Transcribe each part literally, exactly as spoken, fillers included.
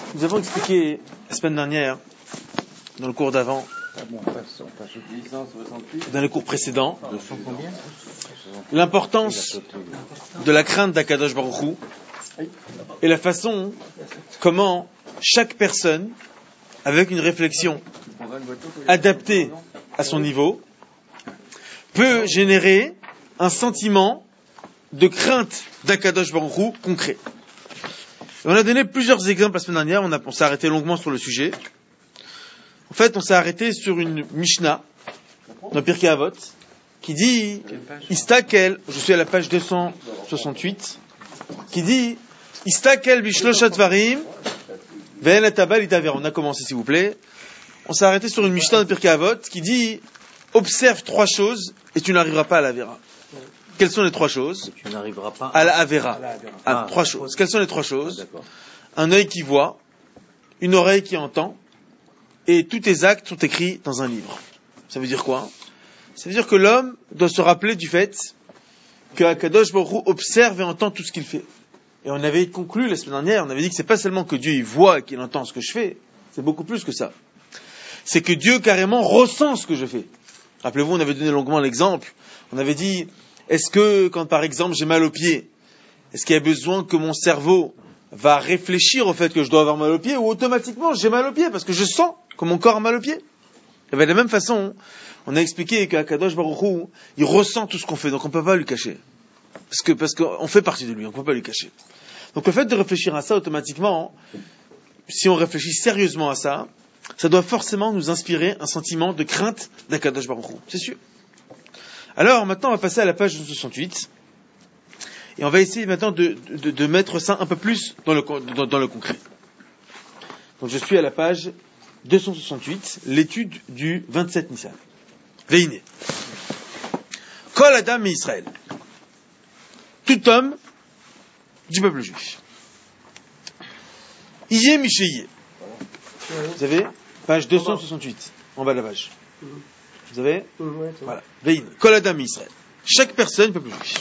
Nous avons expliqué la semaine dernière, dans le cours d'avant, dans les cours précédents, l'importance de la crainte d'Akadosh Baruch Hu et la façon comment chaque personne, avec une réflexion adaptée à son niveau, peut générer un sentiment de crainte d'Akadosh Baruch Hu concret. Et on a donné plusieurs exemples la semaine dernière, on, a, on s'est arrêté longuement sur le sujet. En fait, on s'est arrêté sur une Mishnah, dans Pirkei Avot, qui dit, Istakel, je suis à la page deux cent soixante-huit, qui dit, Istakel bishloshat varim, ve'en etabal itaver. On a commencé, s'il vous plaît. On s'est arrêté sur une Mishnah de Pirkei Avot, qui dit, observe trois choses, et tu n'arriveras pas à la Avera. Quelles sont les trois choses? Tu n'arriveras pas à la Avera. Ah, trois choses. Quelles sont les trois choses? Ah, un œil qui voit, une oreille qui entend, et tous tes actes sont écrits dans un livre. Ça veut dire quoi? Ça veut dire que l'homme doit se rappeler du fait que Akadosh Baruch Hu observe et entend tout ce qu'il fait. Et on avait conclu la semaine dernière, on avait dit que c'est pas seulement que Dieu il voit et qu'il entend ce que je fais, c'est beaucoup plus que ça. C'est que Dieu carrément ressent ce que je fais. Rappelez-vous, on avait donné longuement l'exemple. On avait dit, est-ce que quand par exemple j'ai mal au pied, est-ce qu'il y a besoin que mon cerveau va réfléchir au fait que je dois avoir mal au pied, ou automatiquement j'ai mal au pied parce que je sens que mon corps a mal au pied? Et bien de la même façon, on a expliqué qu'Akadosh Baruch Hu, il ressent tout ce qu'on fait, donc on ne peut pas lui cacher. Parce que parce qu'on fait partie de lui, on ne peut pas lui cacher. Donc le fait de réfléchir à ça automatiquement, si on réfléchit sérieusement à ça, ça doit forcément nous inspirer un sentiment de crainte d'Akadosh Baruch Hu, c'est sûr. Alors maintenant on va passer à la page soixante-huit. Et on va essayer maintenant de, de, de mettre ça un peu plus dans le, dans, dans le concret. Donc je suis à la page deux cent soixante-huit, l'étude du vingt-sept Nissan. Veine. Kol Adam Israël. Tout homme du peuple juif. Iye Micheye. Vous avez page deux cent soixante-huit, en bas de la page. Vous avez voilà. Veine. Kol Adam Israël. Chaque personne, peuple juif.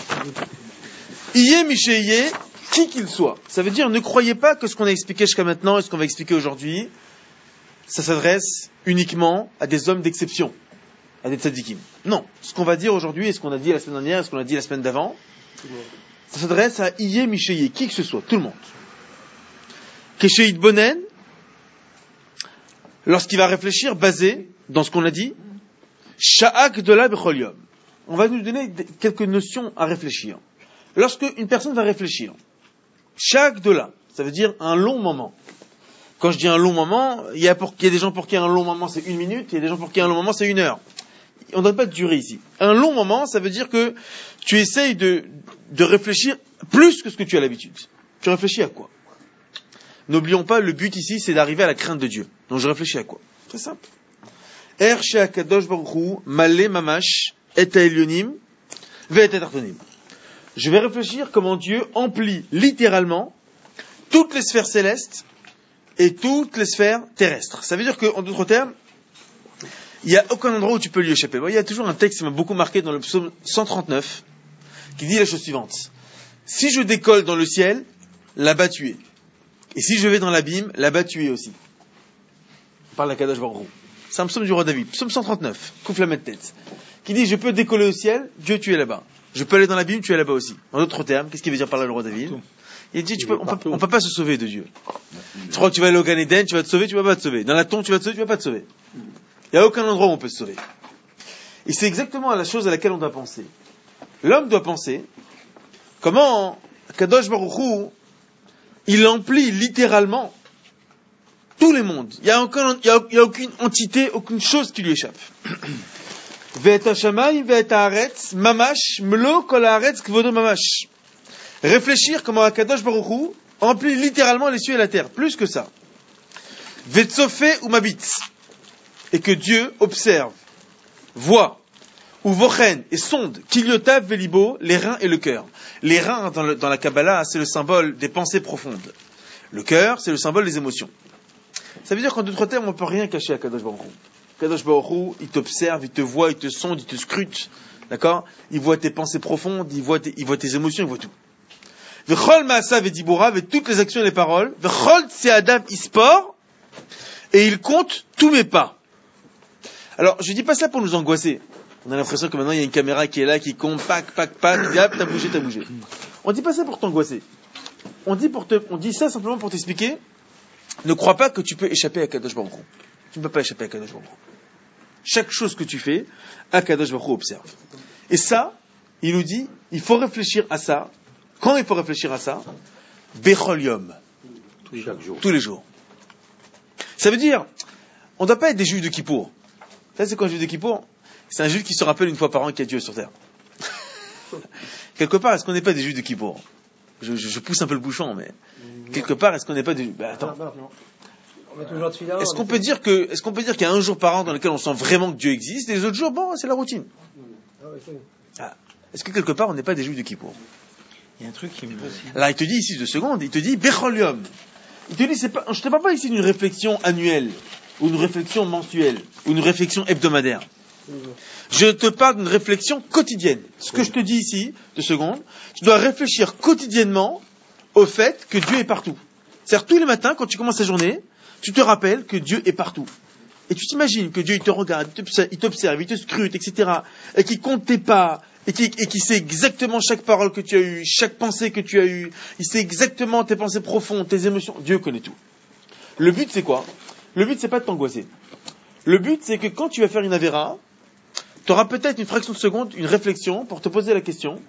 Iye Micheye, qui qu'il soit. Ça veut dire, ne croyez pas que ce qu'on a expliqué jusqu'à maintenant et ce qu'on va expliquer aujourd'hui, ça s'adresse uniquement à des hommes d'exception, à des tzadikim. Non. Ce qu'on va dire aujourd'hui et ce qu'on a dit la semaine dernière et ce qu'on a dit la semaine d'avant, ça s'adresse à Iye Micheye, qui que ce soit, tout le monde. Kesheit Bonen, lorsqu'il va réfléchir, basé dans ce qu'on a dit, Sha'ak de la Bechol Yom. On va nous donner quelques notions à réfléchir. Lorsque une personne va réfléchir, chaque de là, ça veut dire un long moment. Quand je dis un long moment, il y a, pour, il y a des gens pour qui un long moment c'est une minute, il y a des gens pour qui un long moment c'est une heure. On ne donne pas de durée ici. Un long moment, ça veut dire que tu essayes de, de réfléchir plus que ce que tu as l'habitude. Tu réfléchis à quoi? N'oublions pas, le but ici, c'est d'arriver à la crainte de Dieu. Donc je réfléchis à quoi? Très simple. Er she'akadosh baruch hu malé mamash et ha'elyonim ve'et ha'tartonim. Je vais réfléchir comment Dieu emplit littéralement toutes les sphères célestes et toutes les sphères terrestres. Ça veut dire qu'en d'autres termes, il n'y a aucun endroit où tu peux lui échapper. Il y a toujours un texte qui m'a beaucoup marqué dans le psaume cent trente-neuf qui dit la chose suivante. Si je décolle dans le ciel, là-bas tu es. Et si je vais dans l'abîme, là-bas tu es aussi. On parle d'Akadosh Baruch Hu. C'est un psaume du roi David. Psaume cent trente-neuf, Kouf Lamed Tête, qui dit je peux décoller au ciel, Dieu tu es là-bas. Je peux aller dans l'abîme, tu es là-bas aussi. En d'autres termes, qu'est-ce qu'il veut dire par là le roi David? Il dit, tu peux, on peut, on peut pas se sauver de Dieu. Tu crois que tu vas aller au Gan Eden, tu vas te sauver, tu vas pas te sauver. Dans la tombe, tu vas te sauver, tu vas pas te sauver. Il n'y a aucun endroit où on peut se sauver. Et c'est exactement la chose à laquelle on doit penser. L'homme doit penser comment Kadosh Baruch Hu, il emplit littéralement tous les mondes. Il n'y a, aucun, il y a, il y a aucune entité, aucune chose qui lui échappe. Ve'et ha'shamayim ve'et ha'aretz mamash melo kol ha'aretz kvodo mamash. Réfléchir comment Akadosh Baruch Hu emplit littéralement les cieux et la terre. Plus que ça. Ve'tzofé ou mabit. Et que Dieu observe, voit, ou vochen et sonde, kiliotav velibo, les reins et le cœur. Les reins, dans, le, dans la Kabbalah, c'est le symbole des pensées profondes. Le cœur, c'est le symbole des émotions. Ça veut dire qu'en d'autres termes, on ne peut rien cacher à Kadosh Baruch Hu. Kadosh Baruch Hu, il t'observe, il te voit, il te sonde, il te scrute. D'accord? Il voit tes pensées profondes, il voit tes, il voit tes émotions, il voit tout. V'chol ma'asav et diburav, et toutes les actions et les paroles. V'chol tseadav ispor, et il compte tous mes pas. Alors, je dis pas ça pour nous angoisser. On a l'impression que maintenant il y a une caméra qui est là, qui compte, pac, pac, pac, il dit, hop, t'as bougé, t'as bougé. On dit pas ça pour t'angoisser. On dit pour te, on dit ça simplement pour t'expliquer. Ne crois pas que tu peux échapper à Kadosh Baruch Hu. Tu ne peux pas échapper à Kadosh Baruch Hu. Chaque chose que tu fais, Kadosh Baruch Hu observe. Et ça, il nous dit, il faut réfléchir à ça. Quand il faut réfléchir à ça? Bechol Yom. Tous les jours. Ça veut dire, on ne doit pas être des juifs de Kippour. Ça, c'est quoi un juif de Kippour? C'est un juif qui se rappelle une fois par an qu'il y a Dieu sur terre. Quelque part, est-ce qu'on n'est pas des juifs de Kippour? je, je, je pousse un peu le bouchon, mais non. Quelque part, est-ce qu'on n'est pas des... Ben, attends. Non, non, non. On met toujours de fila, est-ce qu'on peut dire que, est-ce qu'on peut dire qu'il y a un jour par an dans lequel on sent vraiment que Dieu existe, et les autres jours, bon, c'est la routine. Ah. Est-ce que quelque part, on n'est pas des juifs de Kippour? Il y a un truc qui me... Là, il te dit ici, deux secondes, il te dit Bechol Yom. Il te dit, c'est pas, je te parle pas ici d'une réflexion annuelle, ou une réflexion mensuelle, ou une réflexion hebdomadaire. Je te parle d'une réflexion quotidienne. Ce que je te dis ici, deux secondes, tu dois réfléchir quotidiennement au fait que Dieu est partout. C'est-à-dire, tous les matins, quand tu commences ta journée, tu te rappelles que Dieu est partout. Et tu t'imagines que Dieu, il te regarde, il t'observe, il te scrute, et cetera, et qu'il compte tes pas, et qui, et qui sait exactement chaque parole que tu as eue, chaque pensée que tu as eue, il sait exactement tes pensées profondes, tes émotions. Dieu connaît tout. Le but, c'est quoi? Le but, c'est pas de t'angoisser. Le but, c'est que quand tu vas faire une avéra, tu auras peut-être une fraction de seconde, une réflexion pour te poser la question,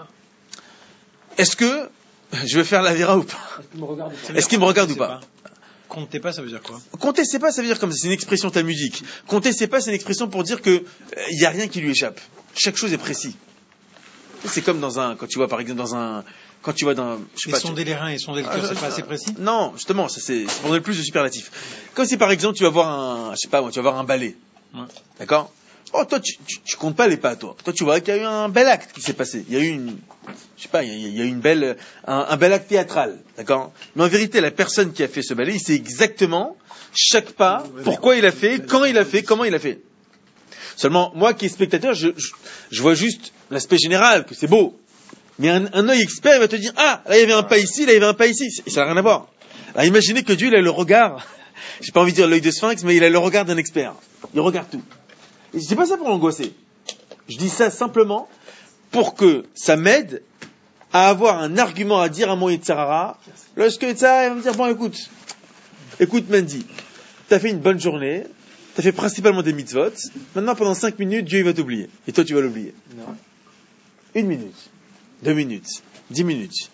est-ce que je vais faire l'avéra ou pas? Est-ce qu'il me regarde ou pas? Comptez pas, ça veut dire quoi? Comptez c'est pas, ça veut dire comme ça, c'est une expression talmudique. Comptez c'est pas, c'est une expression pour dire que il euh, y a rien qui lui échappe. Chaque chose est précis. C'est comme dans un, quand tu vois par exemple dans un, quand tu vois dans, je sais mais pas. Sonder tu... les reins et sonder le cœur, ah, c'est pas assez précis? Non, justement, ça c'est, c'est pour donner plus de superlatifs. Comme si par exemple tu vas voir un, je sais pas moi, tu vas voir un ballet. Ouais. D'accord? Oh, toi, tu, tu, tu comptes pas les pas, toi. Toi, tu vois qu'il y a eu un bel acte qui s'est passé. Il y a eu une, je sais pas, il y a, il y a eu une belle, un, un bel acte théâtral. D'accord? Mais en vérité, la personne qui a fait ce ballet, il sait exactement chaque pas, pourquoi il a fait, quand il a fait, comment il a fait. Seulement, moi qui est spectateur, je, je, je vois juste l'aspect général, que c'est beau. Mais un, un œil expert, il va te dire, ah, là, il y avait un pas ici, là, il y avait un pas ici. Ça n'a rien à voir. Alors, imaginez que Dieu, il a le regard, j'ai pas envie de dire l'œil de sphinx, mais il a le regard d'un expert. Il regarde tout. Et je dis pas ça pour l'angoisser. Je dis ça simplement pour que ça m'aide à avoir un argument à dire à mon Yetzirara. Lorsque Yetzirara va me dire, bon, écoute, écoute, Mendy, t'as fait une bonne journée, t'as fait principalement des mitzvot, maintenant pendant cinq minutes, Dieu il va t'oublier. Et toi, tu vas l'oublier. Non. Une minute, deux minutes, dix minutes.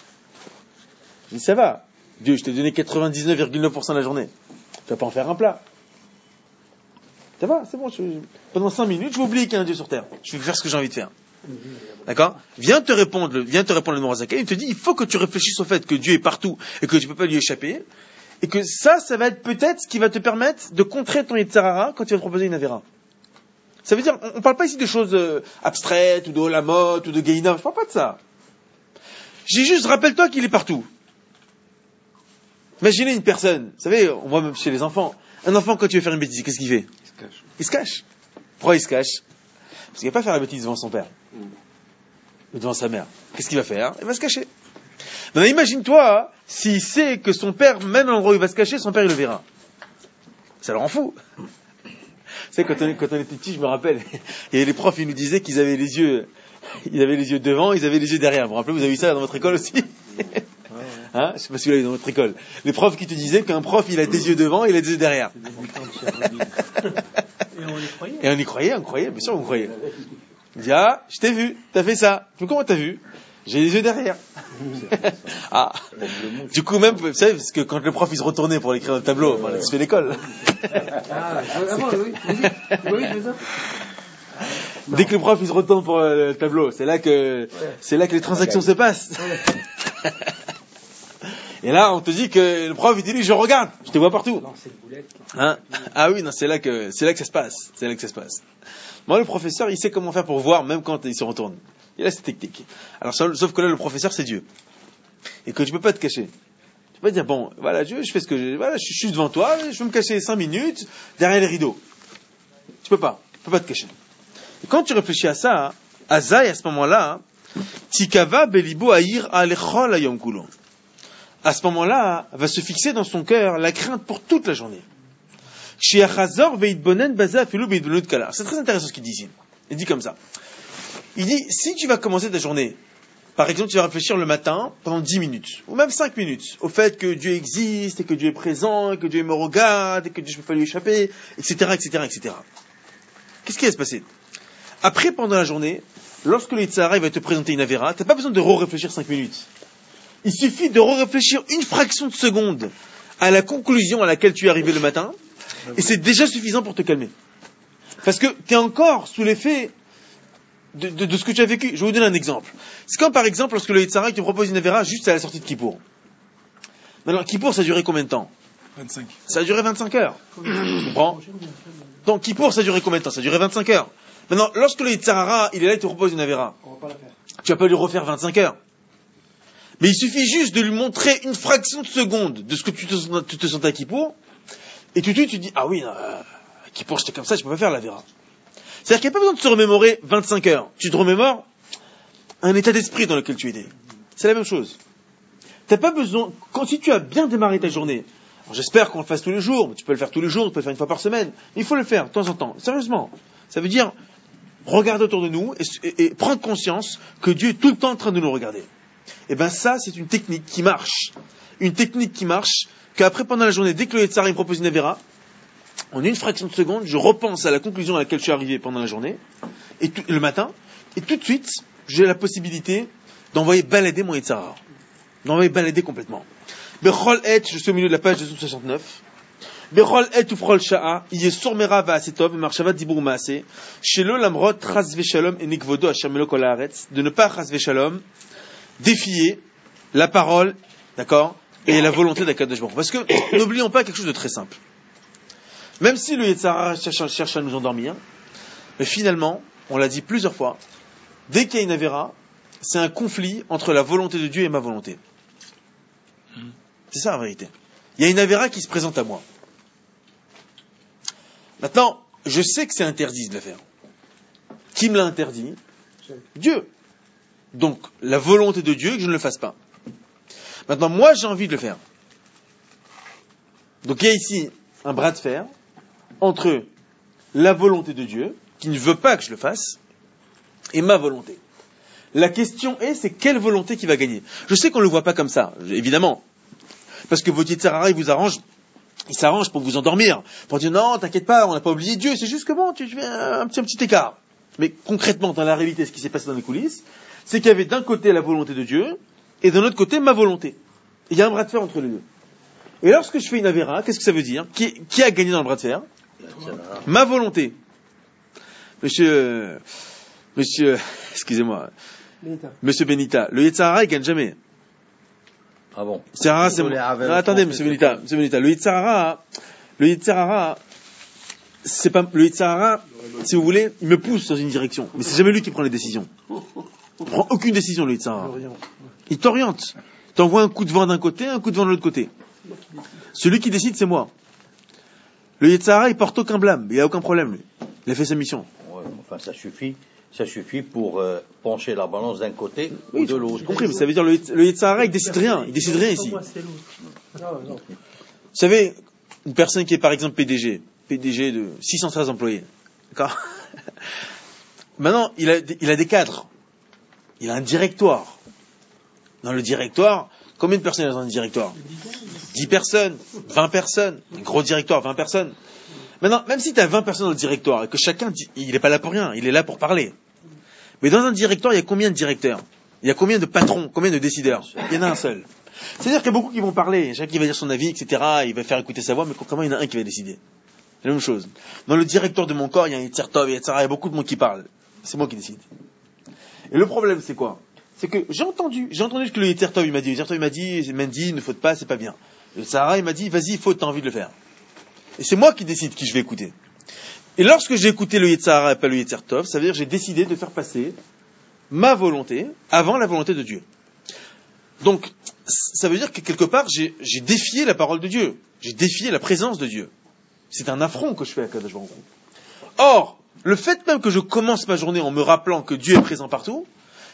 Je dis, ça va. Dieu, je t'ai donné quatre-vingt-dix-neuf virgule neuf pour cent de la journée. Tu vas pas en faire un plat. Ça va, c'est bon, je, pendant cinq minutes, je vais oublier qu'il y a un Dieu sur terre. Je vais faire ce que j'ai envie de faire. D'accord? Viens te répondre, viens te répondre le Nourazaké, il te dit, il faut que tu réfléchisses au fait que Dieu est partout et que tu ne peux pas lui échapper. Et que ça, ça va être peut-être ce qui va te permettre de contrer ton Yetzirara quand tu vas te proposer une Avera. Ça veut dire, on ne parle pas ici de choses euh, abstraites, ou de Olamot, ou de Gehinnom, je ne parle pas de ça. J'ai juste, rappelle-toi qu'il est partout. Imaginez une personne, vous savez, on voit même chez les enfants, un enfant quand tu veux faire une bêtise, qu'est-ce qu'il fait? Il se cache. Il se cache. Pourquoi il se cache? Parce qu'il ne va pas faire la bêtise devant son père. Mm. Ou devant sa mère. Qu'est-ce qu'il va faire? Il va se cacher. Donc imagine-toi, hein, s'il sait que son père, même à l'endroit où il va se cacher, son père il le verra. Ça le rend fou. Tu sais, quand on, quand on était petit, je me rappelle, il y avait les profs, ils nous disaient qu'ils avaient les yeux, ils avaient les yeux devant, ils avaient les yeux derrière. Vous vous rappelez, vous avez vu ça dans votre école aussi? Hein? Je sais pas si vous l'avez dans votre école. Les profs qui te disaient qu'un prof, il a des yeux devant, il a des yeux derrière. Et on y croyait. Et on y croyait, on croyait, bien sûr, on croyait. Il dit, ah, je t'ai vu, t'as fait ça. Mais comment t'as vu? J'ai les yeux derrière. Ah. Du coup, même, vous savez, parce que quand le prof, il se retournait pour l'écrire dans le tableau, on a fait l'école. Ah, oui, oui, oui, je veux ça. Dès que le prof, il se retourne pour le tableau, c'est là que, c'est là que les transactions se passent. Et là, on te dit que le prof, il te dit, je regarde, je te vois partout. Hein? Ah oui, non, c'est là que, c'est là que ça se passe. C'est là que ça se passe. Moi, le professeur, il sait comment faire pour voir, même quand il se retourne. Il a cette technique. Alors, sauf que là, le professeur, c'est Dieu. Et que tu peux pas te cacher. Tu peux pas dire, bon, voilà, Dieu, je fais ce que je, voilà, je suis devant toi, je vais me cacher cinq minutes derrière les rideaux. Tu peux pas. Tu peux pas te cacher. Et quand tu réfléchis à ça, à Zaï, à ce moment-là, Tikava belibo aïr alechol ayom kulo. À ce moment-là, va se fixer dans son cœur la crainte pour toute la journée. C'est très intéressant ce qu'il dit ici. Il dit comme ça. Il dit, si tu vas commencer ta journée, par exemple, tu vas réfléchir le matin pendant dix minutes, ou même cinq minutes, au fait que Dieu existe, et que Dieu est présent, et que Dieu me regarde, et que Dieu ne peut pas lui échapper, et cetera, et cetera, et cetera. Qu'est-ce qui va se passer? Après, pendant la journée, lorsque le Yitzhara va te présenter une avéra, tu n'as pas besoin de re-réfléchir cinq minutes. Il suffit de re-réfléchir une fraction de seconde à la conclusion à laquelle tu es arrivé le matin, et c'est déjà suffisant pour te calmer. Parce que tu es encore sous l'effet de, de, de ce que tu as vécu. Je vais vous donner un exemple. C'est comme par exemple lorsque le Yitzhara te propose une avéra juste à la sortie de Kippour. Maintenant, Kippour, ça a duré combien de temps? vingt-cinq. Ça a duré vingt-cinq heures. Tu comprends? Donc Kippour, ça a duré combien de temps? Ça a duré vingt-cinq heures. Maintenant, lorsque le Yitzhara, il est là, il te propose une avéra, On va pas la faire. tu vas pas lui refaire vingt-cinq heures. Mais il suffit juste de lui montrer une fraction de seconde de ce que tu te, tu te sentais à Kippour, et tout de suite tu dis, ah oui, euh, à Kippour j'étais comme ça, je peux pas faire l'avéra. C'est-à-dire qu'il n'y a pas besoin de se remémorer vingt-cinq heures. Tu te remémores un état d'esprit dans lequel tu étais. C'est la même chose. T'as pas besoin, quand si tu as bien démarré ta journée, alors j'espère qu'on le fasse tous les jours, mais tu peux le faire tous les jours, tu peux le faire une fois par semaine, mais il faut le faire de temps en temps. Sérieusement. Ça veut dire, regarder autour de nous et, et, et prendre conscience que Dieu est tout le temps en train de nous regarder. Et ben ça, c'est une technique qui marche. Une technique qui marche, qu'après, pendant la journée, dès que le Yitzhara me propose une avéra, en une fraction de seconde, je repense à la conclusion à laquelle je suis arrivé pendant la journée, et tout, le matin, et tout de suite, j'ai la possibilité d'envoyer balader mon Yitzhara. D'envoyer balader complètement. Bechol et, je suis au milieu de la page deux cent soixante-neuf. Bechol et ufrol sha'a, yesur mera va'asetov, marshava dibur ma'ase, shelo lamrot chas veshalom et nikvodo asher melo kol haaretz, de ne pas chas veshalom défier la parole, d'accord, et la volonté d'Akadosh Baruch Hu. Parce que, n'oublions pas quelque chose de très simple. Même si le Yitzhara cherche, cherche à nous endormir, mais finalement, on l'a dit plusieurs fois, dès qu'il y a une avéra, c'est un conflit entre la volonté de Dieu et ma volonté. C'est ça la vérité. Il y a une avéra qui se présente à moi. Maintenant, je sais que c'est interdit de le faire. Qui me l'a interdit? Dieu. Donc, la volonté de Dieu est que je ne le fasse pas. Maintenant, moi, j'ai envie de le faire. Donc, il y a ici un bras de fer entre la volonté de Dieu, qui ne veut pas que je le fasse, et ma volonté. La question est, c'est quelle volonté qui va gagner? Je sais qu'on ne le voit pas comme ça, évidemment. Parce que votre Yitzhara, il vous arrange, il s'arrange pour vous endormir. Pour dire, non, t'inquiète pas, on n'a pas oublié Dieu, c'est juste que bon, tu fais un petit, un petit écart. Mais concrètement, dans la réalité, ce qui s'est passé dans les coulisses, c'est qu'il y avait d'un côté la volonté de Dieu, et d'un autre côté ma volonté. Il y a un bras de fer entre les deux. Et lorsque je fais une avéra, qu'est-ce que ça veut dire? Qui, qui a gagné dans le bras de fer? Ma volonté. Monsieur, monsieur, excusez-moi, Benita. monsieur Benita, le Yitzhara, il gagne jamais. Ah bon? Yitzhara, c'est mon... Ah, non, attendez, monsieur Benita, monsieur Benita, le Yitzhara, le Yitzhara, c'est pas, le Yitzhara, si vous voulez, il me pousse dans une direction. Mais c'est jamais lui qui prend les décisions. Il prend aucune décision, le Yitzhara. Il t'oriente. T'envoie un coup de vent d'un côté, un coup de vent de l'autre côté. Celui qui décide, c'est moi. Le Yitzhara, il porte aucun blâme. Il a aucun problème, lui. Il a fait sa mission. Ouais, enfin, ça suffit. Ça suffit pour euh, pencher la balance d'un côté Oui, ou de l'autre. j'ai compris, mais ça veut dire le, le Yitzhara, il décide rien. Il décide rien ici. Non, non. Vous savez, une personne qui est par exemple P D G, P D G de six cent treize employés, d'accord? Maintenant, il a, il a des cadres. Il a un directoire. Dans le directoire, combien de personnes il y a dans un directoire? dix personnes, vingt personnes. Un gros directoire, vingt personnes. Maintenant, même si tu as vingt personnes dans le directoire et que chacun, dit, il n'est pas là pour rien, il est là pour parler. Mais dans un directoire, il y a combien de directeurs? Il y a combien de patrons? Combien de décideurs? Il y en a un seul. C'est-à-dire qu'il y a beaucoup qui vont parler, chacun qui va dire son avis, et cetera. Il va faire écouter sa voix, mais concrètement, il y en a un qui va décider. C'est la même chose. Dans le directoire de mon corps, il y a un Yitzhar, il y a beaucoup de monde qui parle. C'est moi qui décide. Et le problème, c'est quoi? C'est que j'ai entendu, j'ai entendu ce que le Yitzhar il m'a dit. Le Yitzhar il m'a dit, Mendy, ne faute pas, c'est pas bien. Le Yitzhar il m'a dit, vas-y, faut, t'as envie de le faire. Et c'est moi qui décide qui je vais écouter. Et lorsque j'ai écouté le Yitzhara et pas le Yitzhar Tov, ça veut dire que j'ai décidé de faire passer ma volonté avant la volonté de Dieu. Donc, ça veut dire que quelque part, j'ai, j'ai défié la parole de Dieu. J'ai défié la présence de Dieu. C'est un affront que je fais à Kadosh Baruch Hu. Or, le fait même que je commence ma journée en me rappelant que Dieu est présent partout,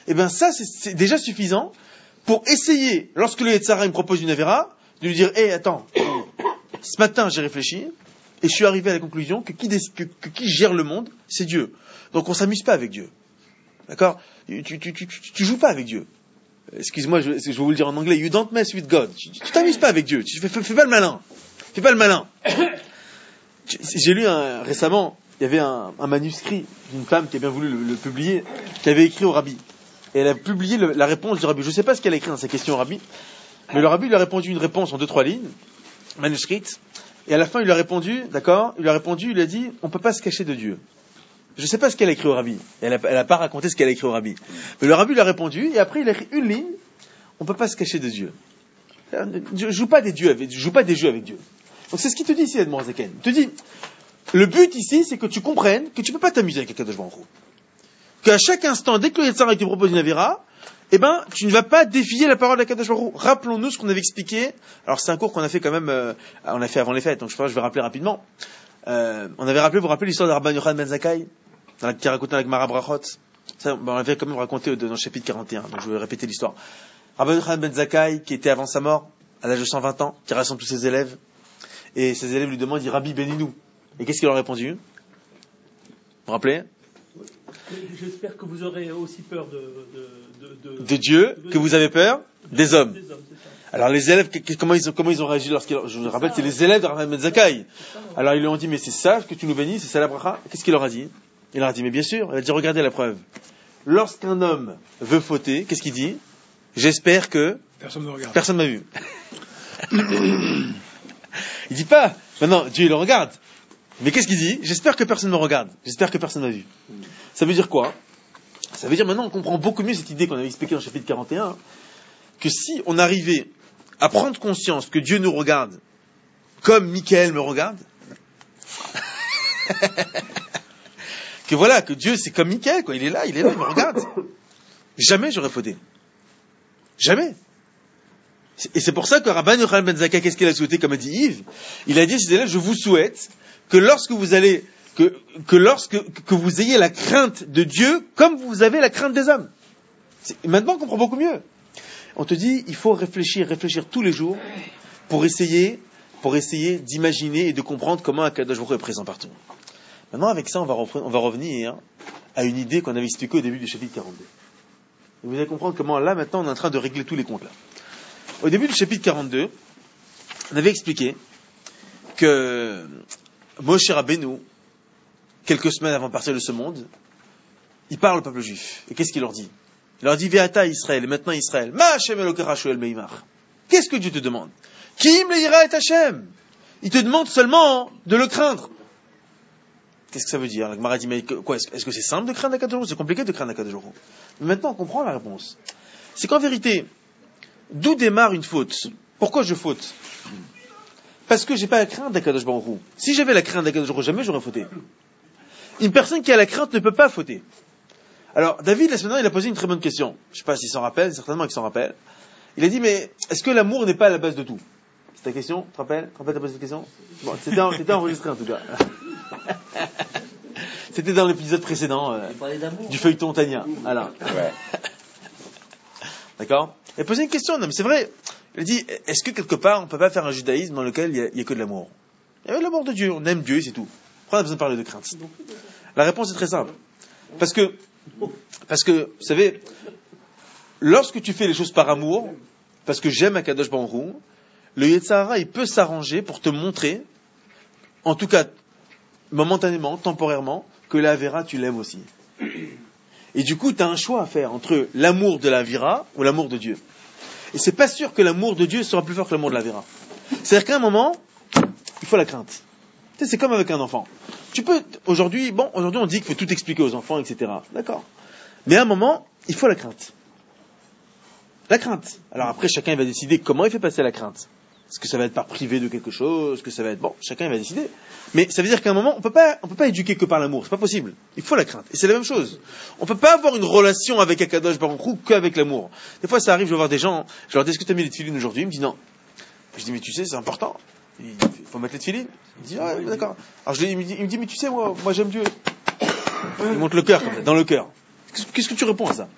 eh bien ça, c'est, c'est déjà suffisant pour essayer, lorsque le Yetzer Hara me propose une Avera, de lui dire, hé, hey, attends, ce matin j'ai réfléchi, et je suis arrivé à la conclusion que qui, que, que qui gère le monde, c'est Dieu. Donc on s'amuse pas avec Dieu. D'accord? Tu, tu, tu, tu, tu joues pas avec Dieu. Excuse-moi, je, je vais vous le dire en anglais, you don't mess with God. Tu, tu t'amuses pas avec Dieu, tu fais, fais, fais pas le malin. Fais pas le malin. J'ai lu un, récemment, il y avait un, un manuscrit d'une femme qui a bien voulu le, le publier, qui avait écrit au rabbi. Et elle a publié le, la réponse du rabbi. Je ne sais pas ce qu'elle a écrit dans sa question au rabbi, mais le rabbi lui a répondu une réponse en deux, trois lignes, manuscrite, et à la fin il lui a répondu, d'accord, il lui a répondu, il lui a dit, on ne peut pas se cacher de Dieu. Je ne sais pas ce qu'elle a écrit au rabbi. Elle n'a elle a pas raconté ce qu'elle a écrit au rabbi. Mais le rabbi lui a répondu, et après il a écrit une ligne, on ne peut pas se cacher de Dieu. Je joue pas des dieux avec, je joue pas des jeux avec Dieu. Donc c'est ce qu'il te dit ici, Edmond Zeken. Il te dit, le but ici, c'est que tu comprennes que tu ne peux pas t'amuser avec Akadosh Baruch Hu. Qu'à chaque instant, dès que le Yetzer Hara te propose une Avera, eh ben, tu ne vas pas défier la parole d'Akadosh Baruch Hu. Rappelons-nous ce qu'on avait expliqué. Alors c'est un cours qu'on a fait quand même, euh, on a fait avant les fêtes, donc je pense que je vais rappeler rapidement. Euh, on avait rappelé, vous vous rappelez l'histoire de Rabban Yochanan ben Zakkai, dans la, qui racontait avec Mara Brachot. Ça, ben, on l'avait quand même raconté dans le chapitre quarante et un, donc je vais répéter l'histoire. Rabban Yochanan ben Zakkai, qui était avant sa mort, à l'âge de cent vingt ans, qui rassemble tous ses élèves, et ses élèves lui demandent, il dit, Rabbi, bénis-nous. Et qu'est-ce qu'il leur a répondu? Vous vous rappelez? J'espère que vous aurez aussi peur de, de, de, de, de Dieu, de, que vous avez peur des hommes. Des hommes Alors les élèves, comment ils ont, comment ils ont réagi lorsqu'ils, je vous rappelle, c'est les élèves de Rabban ben Zakkai. Alors ils lui ont dit, mais c'est ça que tu nous bénis, c'est ça la bracha? Qu'est-ce qu'il leur a dit? Il leur a dit, mais bien sûr. Il a dit, regardez la preuve. Lorsqu'un homme veut fauter, qu'est-ce qu'il dit? J'espère que personne ne regarde. Personne m'a vu. Il dit pas, maintenant Dieu il le regarde. Mais qu'est-ce qu'il dit? J'espère que personne ne me regarde. J'espère que personne m'a vu. Ça veut dire quoi? Ça veut dire maintenant on comprend beaucoup mieux cette idée qu'on avait expliquée dans le chapitre quarante et un, que si on arrivait à prendre conscience que Dieu nous regarde comme Michael me regarde, que voilà, que Dieu c'est comme Michael, quoi. Il est là, il est là, il me regarde. Jamais j'aurais fauté. Jamais. Et c'est pour ça que Rabban Yochanan ben Zakkai, qu'est-ce qu'il a souhaité, comme a dit Yves? Il a dit à ses élèves, je vous souhaite que lorsque vous allez, que, que lorsque, que vous ayez la crainte de Dieu, comme vous avez la crainte des hommes. C'est, maintenant, on comprend beaucoup mieux. On te dit, il faut réfléchir, réfléchir tous les jours pour essayer, pour essayer d'imaginer et de comprendre comment Akadosh Baruch Hu est présent partout. Maintenant, avec ça, on va, repre- on va revenir à une idée qu'on avait expliquée au début du chapitre quarante-deux. Et vous allez comprendre comment, là, maintenant, on est en train de régler tous les comptes, là. Au début du chapitre quarante-deux, on avait expliqué que Moshe Rabbeinu, quelques semaines avant de partir de ce monde, il parle au peuple juif. Et qu'est-ce qu'il leur dit? Il leur dit, Ve'ata Israël, et maintenant Israël, Ma Hashem Elokecha Shoel Meimar. Qu'est-ce que Dieu te demande? Kim leira et Hashem. Il te demande seulement de le craindre. Qu'est-ce que ça veut dire? La Gemara dit, mais quoi, est-ce que c'est simple de craindre Akadosh Baruch Hu? C'est compliqué de craindre Akadosh Baruch Hu. Mais maintenant, on comprend la réponse. C'est qu'en vérité, d'où démarre une faute? Pourquoi je faute? Parce que j'ai pas la crainte d'Akadosh Baruch Hu. Si j'avais la crainte d'Akadosh Baruch Hu, jamais j'aurais fauté. Une personne qui a la crainte ne peut pas fauter. Alors, David, la semaine dernière, il a posé une très bonne question. Je sais pas s'il s'en rappelle, certainement qu'il s'en rappelle. Il a dit, mais est-ce que l'amour n'est pas à la base de tout? C'est ta question? Tu te rappelles? Tu te rappelles, t'as posé cette question? Bon, c'était, c'était enregistré en tout cas. C'était dans l'épisode précédent euh, du feuilleton Tania. Alors. Ouais. D'accord? Il a posé une question, non mais c'est vrai. Il a dit, est-ce que quelque part on peut pas faire un judaïsme dans lequel il n'y a, a que de l'amour? Il y a l'amour de Dieu, on aime Dieu et c'est tout. Pourquoi on a besoin de parler de crainte? La réponse est très simple. Parce que, parce que, vous savez, lorsque tu fais les choses par amour, parce que j'aime Akadosh Baruch Hu, le Yetzer Hara, il peut s'arranger pour te montrer, en tout cas, momentanément, temporairement, que la Avera, tu l'aimes aussi. Et du coup, tu as un choix à faire entre l'amour de la Avera ou l'amour de Dieu. Et c'est pas sûr que l'amour de Dieu sera plus fort que l'amour de la Avera. C'est-à-dire qu'à un moment, il faut la crainte. Tu sais, c'est comme avec un enfant. Tu peux, aujourd'hui, bon, aujourd'hui on dit qu'il faut tout expliquer aux enfants, et cetera. D'accord. Mais à un moment, il faut la crainte. La crainte. Alors après, chacun il va décider comment il fait passer la crainte. Est-ce que ça va être par privé de quelque chose? Est-ce que ça va être... Bon, chacun il va décider. Mais ça veut dire qu'à un moment, on peut pas, on peut pas éduquer que par l'amour. C'est pas possible. Il faut la crainte. Et c'est la même chose. On peut pas avoir une relation avec Akadosh Baruch Hu qu'avec l'amour. Des fois, ça arrive, je vais voir des gens, je leur dis, est-ce que tu as mis les tefilines aujourd'hui? Ils me disent non. Je dis, mais tu sais, c'est important. Il faut mettre les tefilines. Il dit, ah, ouais, d'accord. Alors je lui, il me dit, il me dit, mais tu sais, moi, moi j'aime Dieu. Il monte le cœur, comme ça, dans le cœur. Qu'est-ce que tu réponds à ça?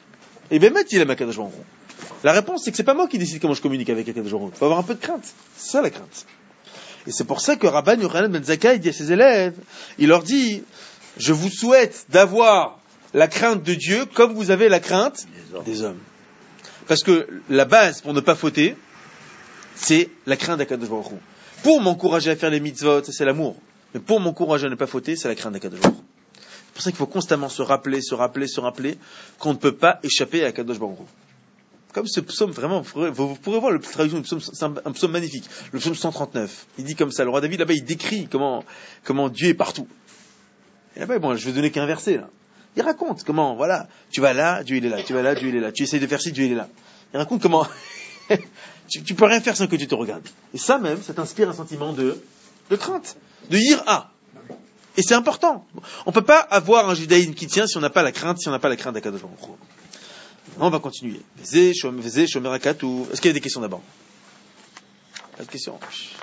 Et bien, il aime Akadosh Baruch Hu. La réponse, c'est que c'est pas moi qui décide comment je communique avec Akadosh Baruch Hu. Il faut avoir un peu de crainte. C'est ça la crainte. Et c'est pour ça que Rabban Yochanan ben Zakkai dit à ses élèves, il leur dit, je vous souhaite d'avoir la crainte de Dieu comme vous avez la crainte des hommes. Parce que la base pour ne pas fauter, c'est la crainte d'Akadosh Baruch Hu. Pour m'encourager à faire les mitzvot, ça c'est l'amour. Mais pour m'encourager à ne pas fauter, c'est la crainte d'Akadosh Baruch Hu. C'est pour ça qu'il faut constamment se rappeler, se rappeler, se rappeler qu'on ne peut pas échapper à Akadosh Baruch Hu. Comme ce psaume, vraiment, vous pourrez, vous pourrez voir le traduction du psaume, c'est un, un psaume magnifique. Le psaume cent trente-neuf. Il dit comme ça. Le roi David, là-bas, il décrit comment, comment Dieu est partout. Et là-bas, bon, je vais donner qu'un verset, là. Il raconte comment, voilà, tu vas là, Dieu il est là, tu vas là, Dieu il est là, tu essayes de faire ci, Dieu il est là. Il raconte comment, tu, tu peux rien faire sans que Dieu te regarde. Et ça même, ça t'inspire un sentiment de, de crainte, de yira. Et c'est important. On peut pas avoir un judaïsme qui tient si on n'a pas la crainte, si on n'a pas la crainte d'Akadosh Baruch Hu. On va continuer. Est-ce qu'il y a des questions d'abord? Pas de questions.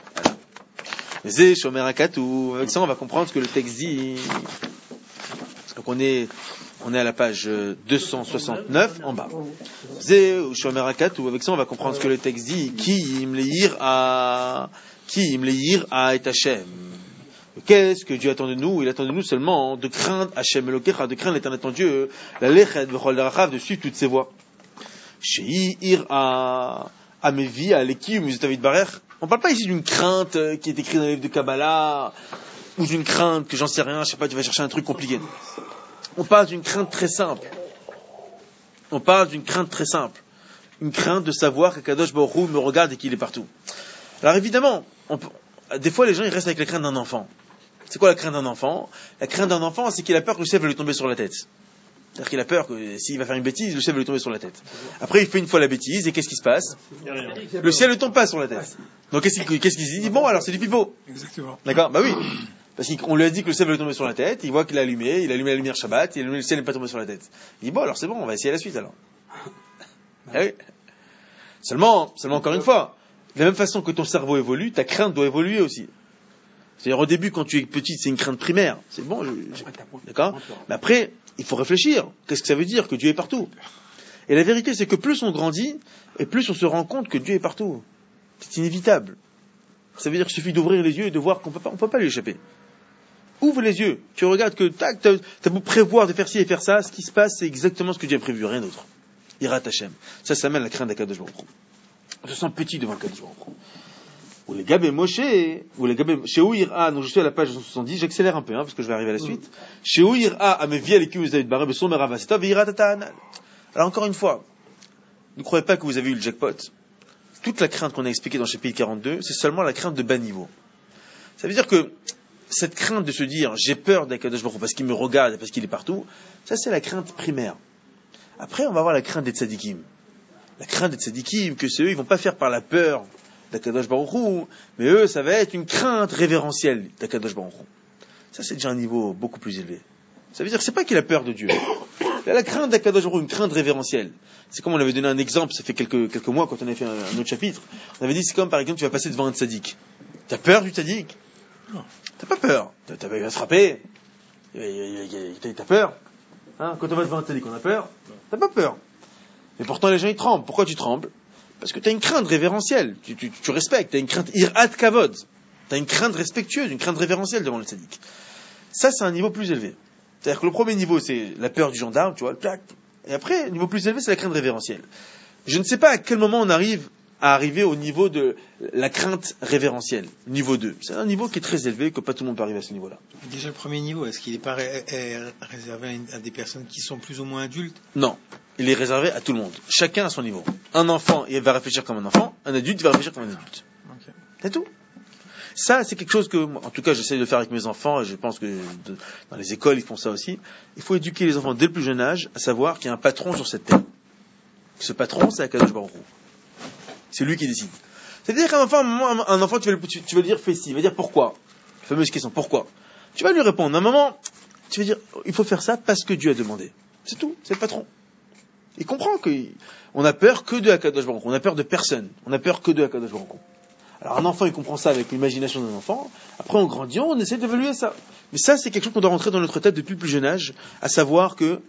Avec ça, on va comprendre ce que le texte dit. Donc on est, on est à la page deux cent soixante-neuf en bas. Avec ça, on va comprendre ce que le texte dit. Qui im leir a, qui im leir a et Hachem. Qu'est-ce que Dieu attend de nous? Il attend de nous seulement de craindre Hachem Elokecha, de craindre l'éternel ton Dieu, la lechet v'chol darachav, de suivre toutes ses voies. Shei ir a amevi a leki umuzetavid barer. On parle pas ici d'une crainte qui est écrite dans le livre de Kabbalah, ou d'une crainte que j'en sais rien, je sais pas, tu vas chercher un truc compliqué. On parle d'une crainte très simple. On parle d'une crainte très simple. Une crainte de savoir qu'Akadosh Baruch Hu me regarde et qu'il est partout. Alors évidemment, on peut, des fois les gens ils restent avec la crainte d'un enfant. C'est quoi la crainte d'un enfant? La crainte d'un enfant, c'est qu'il a peur que le ciel va lui tomber sur la tête. C'est-à-dire qu'il a peur que s'il va faire une bêtise, le ciel va lui tomber sur la tête. Après, il fait une fois la bêtise, et qu'est-ce qui se passe? Le ciel ne tombe pas sur la tête. Donc qu'est-ce qu'il, qu'est-ce qu'il se dit? Bon, alors c'est du pipeau. Exactement. D'accord? Bah oui. Parce qu'on lui a dit que le ciel va lui tomber sur la tête, il voit qu'il a allumé, il a allumé la lumière Shabbat, et le ciel n'est pas tombé sur la tête. Il dit bon, alors c'est bon, on va essayer la suite alors. Ah oui. Seulement, seulement encore une fois, de la même façon que ton cerveau évolue, ta crainte doit évoluer aussi. C'est-à-dire au début, quand tu es petit, c'est une crainte primaire. C'est bon, je, je, d'accord? Mais après, il faut réfléchir. Qu'est-ce que ça veut dire que Dieu est partout? Et la vérité, c'est que plus on grandit, et plus on se rend compte que Dieu est partout. C'est inévitable. Ça veut dire qu'il suffit d'ouvrir les yeux et de voir qu'on peut pas, on peut pas lui échapper. Ouvre les yeux. Tu regardes que, tac, t'as, t'as beau prévoir de faire ci et faire ça, ce qui se passe, c'est exactement ce que Dieu a prévu, rien d'autre. Hirat Hashem. Ça, ça mène à la crainte d'Akadosh Baruch Hu. On se sent petit devant Akadosh Baruch Hu. Ou les Gabé Moshe, ou les Gabé, chez Ouira, donc je suis à la page deux cent soixante-dix, j'accélère un peu, hein, parce que je vais arriver à la suite. Chez Ouira, à mes vies, les David Barre, son Meravasita, Veira Tatanal. Alors encore une fois, ne croyez pas que vous avez eu le jackpot. Toute la crainte qu'on a expliquée dans le chapitre quarante-deux, c'est seulement la crainte de bas niveau. Ça veut dire que, cette crainte de se dire, j'ai peur d'Akadosh Baruch Hu parce qu'il me regarde et parce qu'il est partout, ça c'est la crainte primaire. Après, on va avoir la crainte des tzadikim. La crainte des tzadikim, que c'est eux, ils vont pas faire par la peur d'Akadosh Baruch Hu, mais eux, ça va être une crainte révérentielle d'Akadosh Baruch Hu. Ça, c'est déjà un niveau beaucoup plus élevé. Ça veut dire que c'est pas qu'il a peur de Dieu. Il a la crainte d'Akadosh Baruch Hu, une crainte révérentielle. C'est comme on avait donné un exemple, ça fait quelques, quelques mois, quand on avait fait un, un autre chapitre. On avait dit, c'est comme, par exemple, tu vas passer devant un tzadik. T'as peur du tzadik? Non. T'as pas peur. T'as, t'as, il va se frapper. T'as peur. Hein, quand on va devant un tzadik, on a peur. T'as pas peur. Mais pourtant, les gens, ils tremblent. Pourquoi tu trembles? Parce que tu as une crainte révérentielle, tu, tu, tu respectes, tu as une crainte irat kavod, tu as une crainte respectueuse, une crainte révérentielle devant le tzaddik. Ça, c'est un niveau plus élevé. C'est-à-dire que le premier niveau, c'est la peur du gendarme, tu vois, le plaque. Et après, le niveau plus élevé, c'est la crainte révérentielle. Je ne sais pas à quel moment on arrive à arriver au niveau de la crainte révérentielle, niveau deux. C'est un niveau qui est très élevé, que pas tout le monde peut arriver à ce niveau-là. Déjà, le premier niveau, est-ce qu'il n'est pas ré- est réservé à, une, à des personnes qui sont plus ou moins adultes? Non. Il est réservé à tout le monde. Chacun à son niveau. Un enfant, il va réfléchir comme un enfant. Un adulte, il va réfléchir comme un adulte. Okay. C'est tout. Ça, c'est quelque chose que, en tout cas, j'essaie de faire avec mes enfants, et je pense que de, dans les écoles, ils font ça aussi. Il faut éduquer les enfants dès le plus jeune âge à savoir qu'il y a un patron sur cette terre. Ce patron, c'est Akadosh Baruch Hu. C'est lui qui décide. C'est-à-dire qu'un enfant, un enfant, tu vas, tu, tu vas lui dire fais ci, il va dire pourquoi. La fameuse question, pourquoi. Tu vas lui répondre. À un moment, tu vas dire, il faut faire ça parce que Dieu a demandé. C'est tout, c'est le patron. Il comprend qu'on a peur que de Akadosh Baruch Hu. On a peur de personne. On a peur que de Akadosh Baruch Hu. Alors un enfant, il comprend ça avec l'imagination d'un enfant. Après, en grandissant, on essaie d'évaluer ça. Mais ça, c'est quelque chose qu'on doit rentrer dans notre tête depuis le plus jeune âge, à savoir que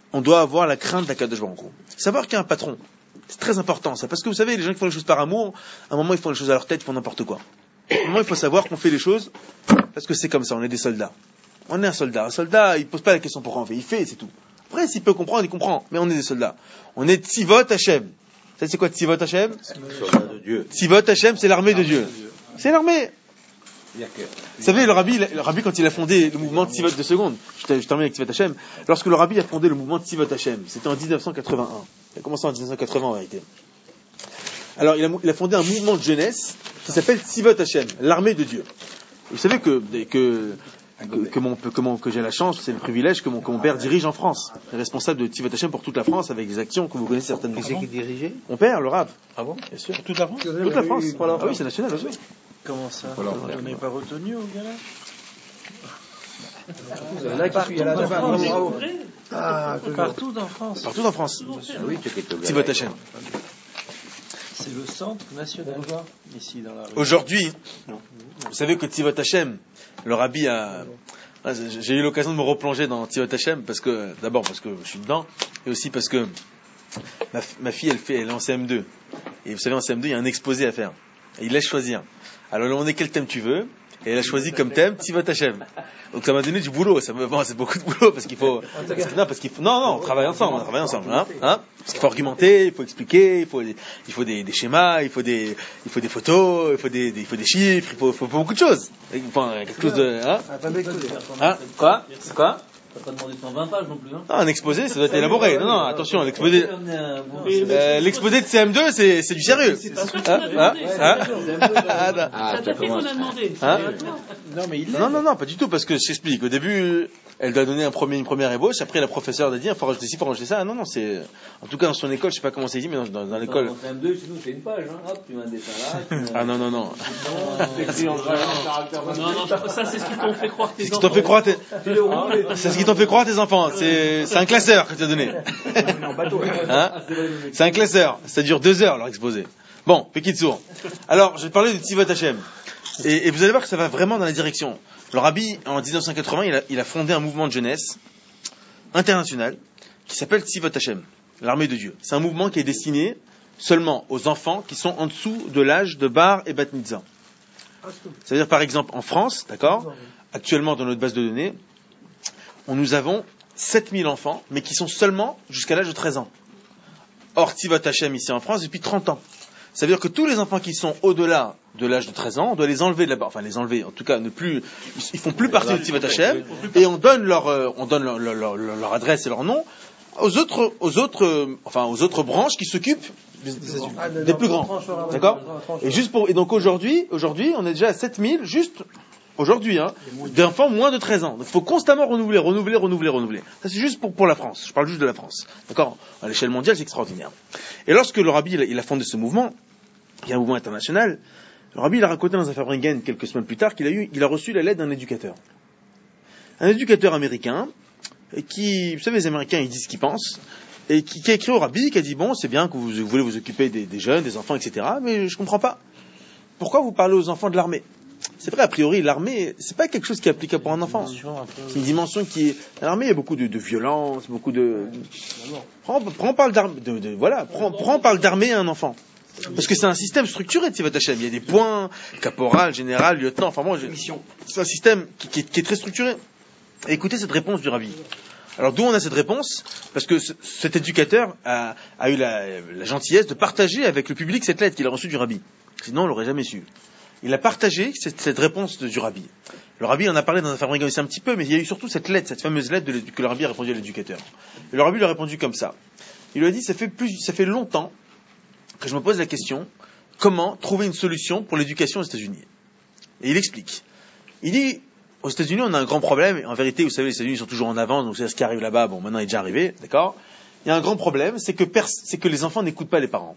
on doit avoir la crainte d'Akadosh Baruch Hu. Savoir qu'il y a un patron, c'est très important ça, parce que vous savez, les gens qui font les choses par amour, à un moment ils font les choses à leur tête, ils font n'importe quoi. À un moment il faut savoir qu'on fait les choses parce que c'est comme ça, on est des soldats. On est un soldat. Un soldat, il pose pas la question pourquoi on fait, il fait, c'est tout. Après, s'il peut comprendre, il comprend, mais on est des soldats. On est Tzivot Hashem. Vous savez c'est quoi Tzivot Hashem? Soldat de Dieu. Tzivot Hashem, c'est l'armée de Dieu. C'est l'armée. Vous savez, le rabbi, le rabbi, quand il a fondé le mouvement Tzivot, deux secondes, je termine avec Tzivot Hashem, lorsque le rabbi a fondé le mouvement Tzivot Hashem, c'était en dix-neuf cent quatre-vingt-un. Il a commencé en dix-neuf cent quatre-vingts en vérité. Alors, il a, il a fondé un mouvement de jeunesse qui s'appelle Tzivot Hashem, l'armée de Dieu. Vous savez que, que, que, que, mon, que, mon, que j'ai la chance, c'est le privilège que mon, que mon père dirige en France. Il est responsable de Tzivot Hashem pour toute la France avec des actions que vous connaissez certainement. Qui c'est qui dirigeait? Mon père, le Rav. Ah bon? Bien sûr. Toute la France? Toute la France. Ah oui, c'est national, bien sûr. Comment ça? On n'est pas retenu au gars là? Là, qui suis, il y a la bravo. Ah, partout en France. Partout en France. Oui, tu es Tzivot Hashem. C'est le centre national, ici dans la rue. Aujourd'hui, vous savez que Tzivot Hashem, le rabbi a... J'ai eu l'occasion de me replonger dans Tzivot Hashem, parce que, d'abord parce que je suis dedans, et aussi parce que ma, ma fille, elle, fait, elle est en C M deux. Et vous savez, en C M deux, il y a un exposé à faire. Et il laisse choisir. Alors, on est quel thème tu veux? Et elle a choisi comme thème Tzivot Hashem. Donc ça m'a donné du boulot. Ça me... bon, c'est beaucoup de boulot parce qu'il faut. Parce que... Non, parce qu'il faut. Non, non, on travaille ensemble. On travaille ensemble. Hein, hein parce qu'il faut argumenter, il faut expliquer, il faut, il faut des, des schémas, il faut des, il faut des photos, il faut des, des... il faut des chiffres, il faut, il faut beaucoup de choses. Enfin, quelque chose de. Hein, hein quoi? C'est quoi? T'as pas demandé cent vingt pages non plus, hein? Ah, un exposé, ça doit être élaboré. Non, non, attention, l'exposé, euh, l'exposé de C M deux, c'est, c'est du sérieux. Hein? Hein? Hein? Ah, t'as fait qu'on a demandé. Hein? Non, mais il Non, non, non, pas du tout, parce que je t'explique. Au début, elle doit donner un premier, une première ébauche, après la professeure doit dire, il faut rajouter ci, il faut rajouter ça. Non, non, c'est, en tout cas, dans son école, je sais pas comment c'est dit, mais dans, dans, dans l'école. Dans C M deux, chez nous, c'est une page, hein. Hop, tu mets un dessin là. Ah, non, non, non. Non, non, ça, c'est ce qu'ils t'ont fait croire tes C'est ce qui t'ont fait croire tes, c'est ce qui t'ont fait croire tes enfants. C'est, c'est un classeur que tu as donné. Hein? C'est un classeur. Ça dure deux heures, leur exposé. Bon, Pekitsour. Alors, je vais te parler de Tzivot Hashem. Et, et vous allez voir que ça va vraiment dans la direction. Le rabbi, en dix-neuf cent quatre-vingts, il a, il a fondé un mouvement de jeunesse international qui s'appelle Tzivot Hashem, l'armée de Dieu. C'est un mouvement qui est destiné seulement aux enfants qui sont en dessous de l'âge de bar et bat mitzvah. C'est-à-dire, par exemple, en France, d'accord, actuellement dans notre base de données, on, nous avons sept mille enfants, mais qui sont seulement jusqu'à l'âge de treize ans. Or, Tzivot Hashem, ici en France, depuis trente ans. Ça veut dire que tous les enfants qui sont au-delà de l'âge de treize ans, on doit les enlever de là-bas. Enfin, les enlever, en tout cas, ne plus, ils font plus partie de Tzivot Hashem, et on donne leur, euh, on donne leur, leur, leur, leur adresse et leur nom aux autres, aux autres, euh, enfin, aux autres branches qui s'occupent des, des, des plus grands. D'accord? Et juste pour, et donc aujourd'hui, aujourd'hui, on est déjà à sept mille, juste, aujourd'hui, hein, d'enfants moins de treize ans. Donc il faut constamment renouveler, renouveler, renouveler, renouveler. Ça c'est juste pour, pour la France. Je parle juste de la France. D'accord? À l'échelle mondiale, c'est extraordinaire. Et lorsque le rabbi, il a, il a fondé ce mouvement, qui est un mouvement international, le rabbi, il a raconté dans un Fabringen quelques semaines plus tard qu'il a eu, il a reçu la lettre d'un éducateur. Un éducateur américain, qui, vous savez, les Américains, ils disent ce qu'ils pensent, et qui, qui a écrit au rabbi, qui a dit, bon, c'est bien que vous, vous voulez vous occuper des, des jeunes, des enfants, et cetera, mais je comprends pas. Pourquoi vous parlez aux enfants de l'armée? C'est vrai, a priori, l'armée, c'est pas quelque chose qui est applicable pour un enfant. C'est une dimension qui est, l'armée, il y a beaucoup de, de violence, beaucoup de, prends, prends, parle d'armée, de, de, voilà, prends, prends, parle d'armée à un enfant. Parce que c'est un système structuré de Tzivot Hashem. Il y a des points, caporal, général, lieutenant, enfin bon, c'est un système qui, qui, est, qui est très structuré. Et écoutez cette réponse du rabbi. Alors d'où on a cette réponse? Parce que ce, cet éducateur a, a eu la, la gentillesse de partager avec le public cette lettre qu'il a reçue du rabbi. Sinon on l'aurait jamais su. Il a partagé cette, cette réponse de, du rabbi. Le rabbi en a parlé dans un fabricant aussi un petit peu, mais il y a eu surtout cette lettre, cette fameuse lettre de que le rabbi a répondu à l'éducateur. Et le rabbi lui a répondu comme ça. Il lui a dit, ça fait plus, ça fait longtemps que je me pose la question, comment trouver une solution pour l'éducation aux États-Unis? Et il explique. Il dit, aux États-Unis, on a un grand problème, et en vérité, vous savez, les États-Unis sont toujours en avance, donc c'est ce qui arrive là-bas, bon, maintenant il est déjà arrivé, d'accord? Il y a un grand problème, c'est que, pers- c'est que les enfants n'écoutent pas les parents.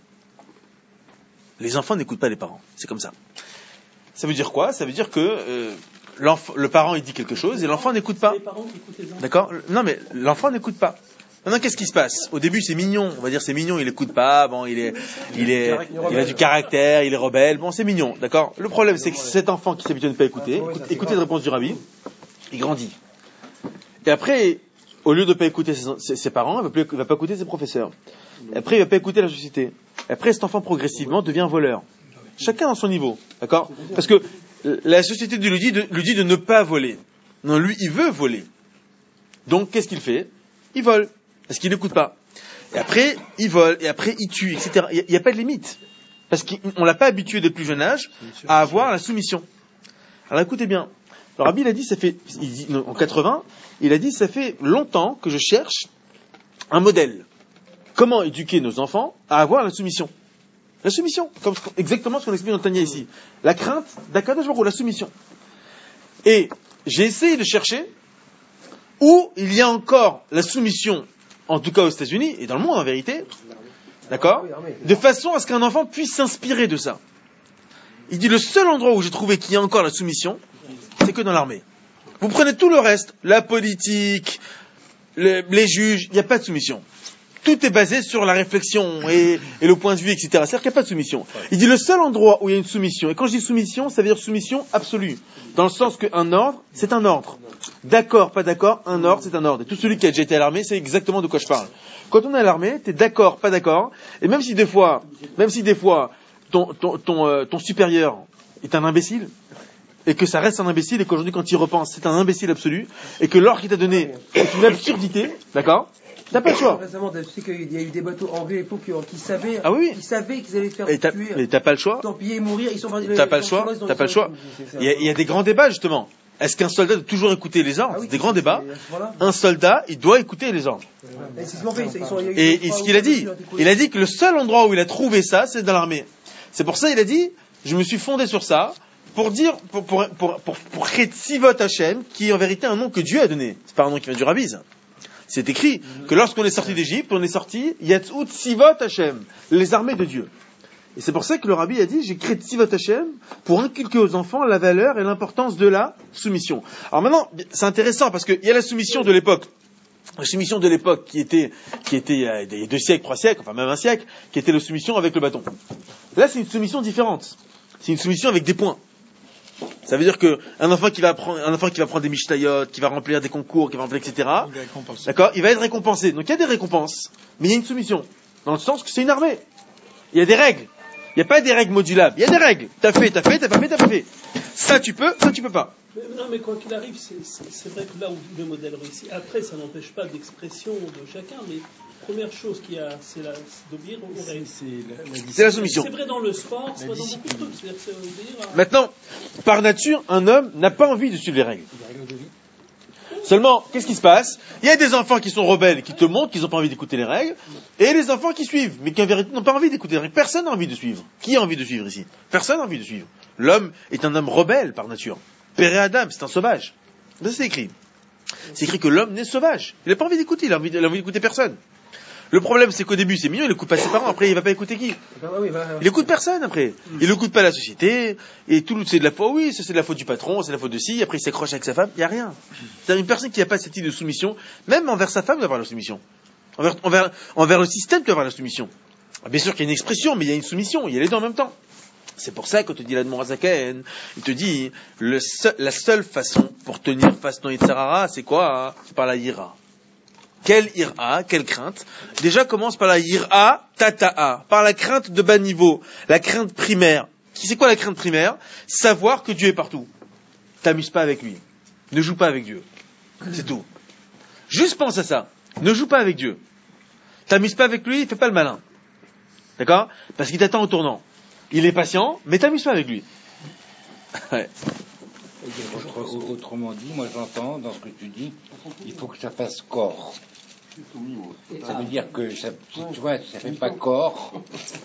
Les enfants n'écoutent pas les parents. C'est comme ça. Ça veut dire quoi? Ça veut dire que euh, le parent, il dit quelque chose, et l'enfant n'écoute pas. D'accord? Non, mais l'enfant n'écoute pas. Maintenant, qu'est-ce qui se passe? Au début, c'est mignon. On va dire, c'est mignon, il écoute pas, bon, il est, il est, il a du caractère, il est rebelle, bon, c'est mignon, d'accord? Le problème, c'est que cet enfant qui s'habitue à ne pas écouter, écoute, écoutez la réponse du rabbi, il grandit. Et après, au lieu de ne pas écouter ses, ses, ses parents, il ne va, va pas écouter ses professeurs. Et après, il ne va pas écouter la société. Et après, cet enfant, progressivement, devient voleur. Chacun à son niveau, d'accord? Parce que la société lui dit, de, lui dit de ne pas voler. Non, lui, il veut voler. Donc, qu'est-ce qu'il fait? Il vole, parce qu'il n'écoute pas. Et après, il vole, et après, il tue, et cetera. Il n'y a, a pas de limite. Parce qu'on ne l'a pas habitué dès le plus jeune âge à avoir la soumission. Alors, écoutez bien. Le Rabbi, il a dit, ça fait, il dit, en quatre-vingts, il a dit, ça fait longtemps que je cherche un modèle. Comment éduquer nos enfants à avoir la soumission? La soumission, comme exactement ce qu'on explique dans Tania ici. La crainte d'Akadosh Baruch Hu, la soumission. Et j'ai essayé de chercher où il y a encore la soumission, en tout cas aux États-Unis, et dans le monde en vérité, d'accord, de façon à ce qu'un enfant puisse s'inspirer de ça. Il dit, le seul endroit où j'ai trouvé qu'il y a encore la soumission, c'est que dans l'armée. Vous prenez tout le reste, la politique, les, les juges, il n'y a pas de soumission. Tout est basé sur la réflexion et, et le point de vue, et cetera. C'est-à-dire qu'il n'y a pas de soumission. Il dit le seul endroit où il y a une soumission, et quand je dis soumission, ça veut dire soumission absolue. Dans le sens qu'un ordre, c'est un ordre. D'accord, pas d'accord, un ordre, c'est un ordre. Et tout celui qui a déjà été à l'armée, c'est exactement de quoi je parle. Quand on est à l'armée, t'es d'accord, pas d'accord, et même si des fois, même si des fois, ton, ton, ton, euh, ton supérieur est un imbécile, et que ça reste un imbécile, et qu'aujourd'hui, quand il repense, c'est un imbécile absolu, et que l'ordre qu'il t'a donné est une absurdité, d'accord? T'as pas le choix. Récemment, tu sais qu'il y a eu des bateaux anglais à l'époque qui savaient, ah oui. qui savaient qu'ils allaient faire et t'as, tuer. Mais t'as pas le choix. Torpiller et mourir, ils sont pas. T'as pas le choix. T'as pas le choix. Il y, a, il y a des grands débats justement. Est-ce qu'un soldat doit toujours écouter les ordres? Ah oui, des grands débats. Voilà. Un soldat, il doit écouter les ordres. Ouais. Et, et, et ce qu'il a dit, il a dit que le seul endroit où il a trouvé ça, c'est dans l'armée. C'est pour ça il a dit, je me suis fondé sur ça pour dire, pour pour pour pour, pour Chetzivot Hashem, qui est en vérité un nom que Dieu a donné. C'est pas un nom qui vient du Rabbi. C'est écrit que lorsqu'on est sorti d'Égypte, on est sorti Yatzut Sivot Hashem, les armées de Dieu. Et c'est pour ça que le Rabbi a dit, j'ai créé Sivot Hashem pour inculquer aux enfants la valeur et l'importance de la soumission. Alors maintenant, c'est intéressant parce qu'il y a la soumission de l'époque. La soumission de l'époque qui était, qui était il y a deux siècles, trois siècles, enfin même un siècle, qui était la soumission avec le bâton. Là, c'est une soumission différente. C'est une soumission avec des points. Ça veut dire que un enfant qui va prendre, un enfant qui va prendre des mishnayot, qui va remplir des concours, qui va remplir, et cetera. D'accord, il va être récompensé. Donc il y a des récompenses, mais il y a une soumission, dans le sens que c'est une armée. Il y a des règles. Il n'y a pas des règles modulables. Il y a des règles. T'as fait, t'as fait, t'as pas fait, t'as pas fait. Ça tu peux, ça tu peux pas. Mais, non, mais quoi qu'il arrive, c'est, c'est, c'est vrai que là où le modèle réussit. Après, ça n'empêche pas d'expression de chacun, mais première chose qu'il y a, c'est, la, c'est d'obéir aux règles. C'est, c'est, la, c'est la soumission. C'est vrai dans le sport, c'est vrai dans beaucoup de trucs. C'est-à-dire c'est obéir à... Maintenant, par nature, un homme n'a pas envie de suivre les règles. Seulement, qu'est-ce qui se passe? Il y a des enfants qui sont rebelles, qui te montrent qu'ils n'ont pas envie d'écouter les règles, et les enfants qui suivent, mais qui en vérité n'ont pas envie d'écouter les règles. Personne n'a envie de suivre. Qui a envie de suivre ici? Personne n'a envie de suivre. L'homme est un homme rebelle par nature. Père et Adam, c'est un sauvage. Ça, c'est écrit. C'est écrit que l'homme n'est sauvage. Il n'a pas envie d'écouter, il a envie, il a envie d'écouter personne. Le problème, c'est qu'au début, c'est mignon, il écoute pas ses parents, après, il va pas écouter qui? Il écoute personne, après. Il écoute pas la société, et tout, c'est de la faute, oui, ça, c'est de la faute du patron, c'est de la faute de ci, après, il s'accroche avec sa femme, il y a rien. C'est-à-dire, une personne qui n'a pas cette idée de soumission, même envers sa femme, doit avoir la soumission. Envers, envers, envers le système, doit avoir la soumission. Bien sûr qu'il y a une expression, mais il y a une soumission, il y a les deux en même temps. C'est pour ça, quand te dit l'Admor Hazaken, il te dit, le seul, la seule façon pour tenir face dans Yitzhara, c'est quoi? Hein? C'est par la Yira. Quelle ira, quelle crainte? Déjà commence par la ira tata'a, par la crainte de bas niveau, la crainte primaire. C'est quoi la crainte primaire? Savoir que Dieu est partout. T'amuses pas avec lui. Ne joue pas avec Dieu. C'est tout. Juste pense à ça. Ne joue pas avec Dieu. T'amuses pas avec lui, fais pas le malin. D'accord? Parce qu'il t'attend au tournant. Il est patient, mais t'amuses pas avec lui. Ouais. Autrement dit, moi j'entends dans ce que tu dis, il faut que ça fasse corps. Ça veut dire que ça, tu vois, ça fait pas corps.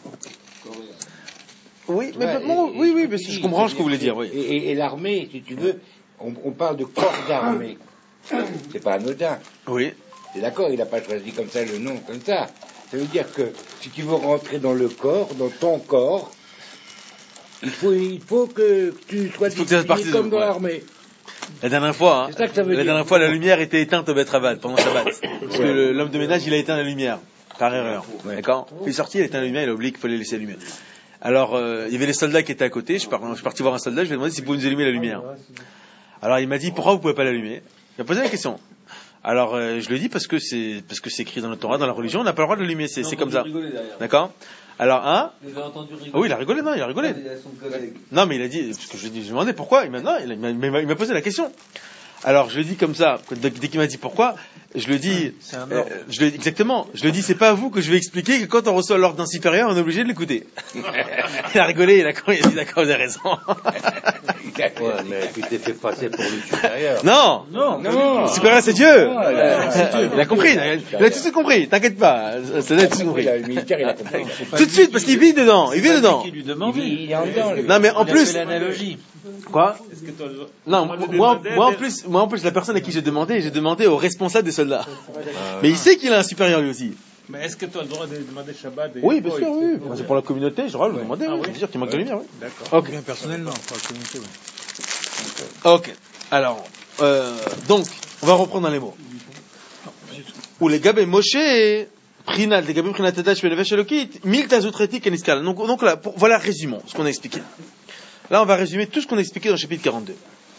Oui, mais ouais, bon, et, oui, oui, mais je comprends ce que vous voulez dire. Oui. Et, et, et l'armée, si tu veux, on, on parle de corps d'armée. C'est pas anodin. Oui. C'est d'accord, il n'a pas choisi comme ça le nom, comme ça. Ça veut dire que si tu veux rentrer dans le corps, dans ton corps, il faut, il faut que tu sois discipliné comme dans ouais. l'armée. La dernière fois, hein, la dire. dernière fois, la lumière était éteinte au Beth Rabat pendant Shabbat. Parce que le, l'homme de ménage, il a éteint la lumière. Par erreur. Ouais. D'accord? Il est sorti, il a éteint la lumière, il a oublié qu'il fallait laisser allumer. Alors, euh, il y avait les soldats qui étaient à côté. Je suis, par, je suis parti voir un soldat, je lui ai demandé s'il pouvait nous allumer la lumière. Alors, il m'a dit, pourquoi vous pouvez pas l'allumer? Il m'a posé la question. Alors, euh, je le dis parce que c'est parce que c'est écrit dans le Torah, dans la religion, on n'a pas le droit de l'allumer, c'est, c'est comme ça. D'accord? Alors, hein? Vous avez entendu rigoler. Ah oui, il a rigolé, non, il a rigolé. Il a son collègue. Non, mais il a dit, parce que je lui ai dit, je lui ai demandé pourquoi, il m'a, non, il m'a, il m'a, il m'a posé la question. Alors, je lui ai dit comme ça, dès qu'il m'a dit pourquoi, je lui dis, C'est un euh, ordre. je lui ai dit, exactement, je lui ai dit, c'est pas à vous que je vais expliquer que quand on reçoit l'ordre d'un supérieur, on est obligé de l'écouter. Il a rigolé, il a, il a dit, d'accord, vous avez raison. Ouais, mais tu t'es fait passer pour le supérieur. Non! Non, Non. Le supérieur, c'est Dieu! Voilà. Il a compris, il a, il a tout de suite compris, t'inquiète pas, ça a tout de suite compris. Le militaire, il a compris. Tout de suite, parce qu'il vit dedans, il vit dedans. Qui lui Il demandait. il est en dedans, lui. Non, mais en Il a plus, fait l'analogie. quoi? Est-ce que toi, Non, moi, moi, moi, en plus, moi, en plus, la personne à qui j'ai demandé, j'ai demandé au responsable des soldats. Mais il sait qu'il a un supérieur lui aussi. Mais est-ce que tu as le droit de demander Shabbat et Oui, bien sûr, oui. Moi, c'est pour la communauté, j'ai le droit de le demander, Ah oui. oui. Bien sûr qu'il manque de lumière, oui. D'accord. Ok. Bien personnellement, pas la communauté. ouais. Ok. Alors, euh, donc, on va reprendre dans les mots. Ou les gabé Moshe, Prinal, les gabé Prinal Tadash, Velevesh Elokit, Mil Tazotreti Keniskal. Donc, donc là, pour, voilà, résumons ce qu'on a expliqué. Là, on va résumer tout ce qu'on a expliqué dans le chapitre quarante-deux.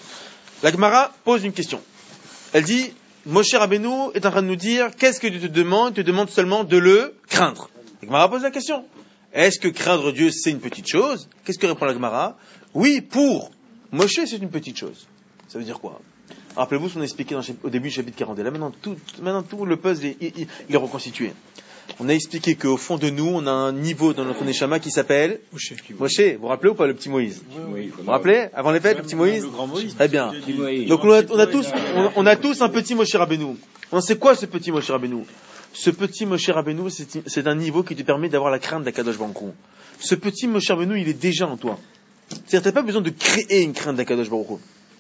La Gemara pose une question. Elle dit, Moshe Rabbeinu est en train de nous dire, qu'est-ce que Dieu te demande? Il te demande seulement de le craindre. La Gemara pose la question. Est-ce que craindre Dieu, c'est une petite chose? Qu'est-ce que répond la Gemara? Oui, pour Moshe, c'est une petite chose. Ça veut dire quoi? Rappelez-vous ce qu'on a expliqué dans, au début du chapitre quarante-deux. Là, maintenant, tout, maintenant, tout le puzzle est, il, il est reconstitué. On a expliqué qu'au fond de nous, on a un niveau dans notre Neshama qui s'appelle Moshe. Moshe. Vous vous rappelez ou pas le petit Moïse? Oui, Vous vous rappelez? Avant les fêtes, le petit Moïse? Le grand Moïse. Très bien. Petit Moïse. Donc on a, on a tous, on, on a tous un petit Moshe Rabbeinu. On sait quoi ce petit Moshe Rabbeinu? Ce petit Moshe Rabbeinu, c'est, c'est un niveau qui te permet d'avoir la crainte d'Akadosh Baruch Hu. Ce petit Moshe Rabbeinu, il est déjà en toi. C'est-à-dire, t'as pas besoin de créer une crainte d'Akadosh Baruch Hu.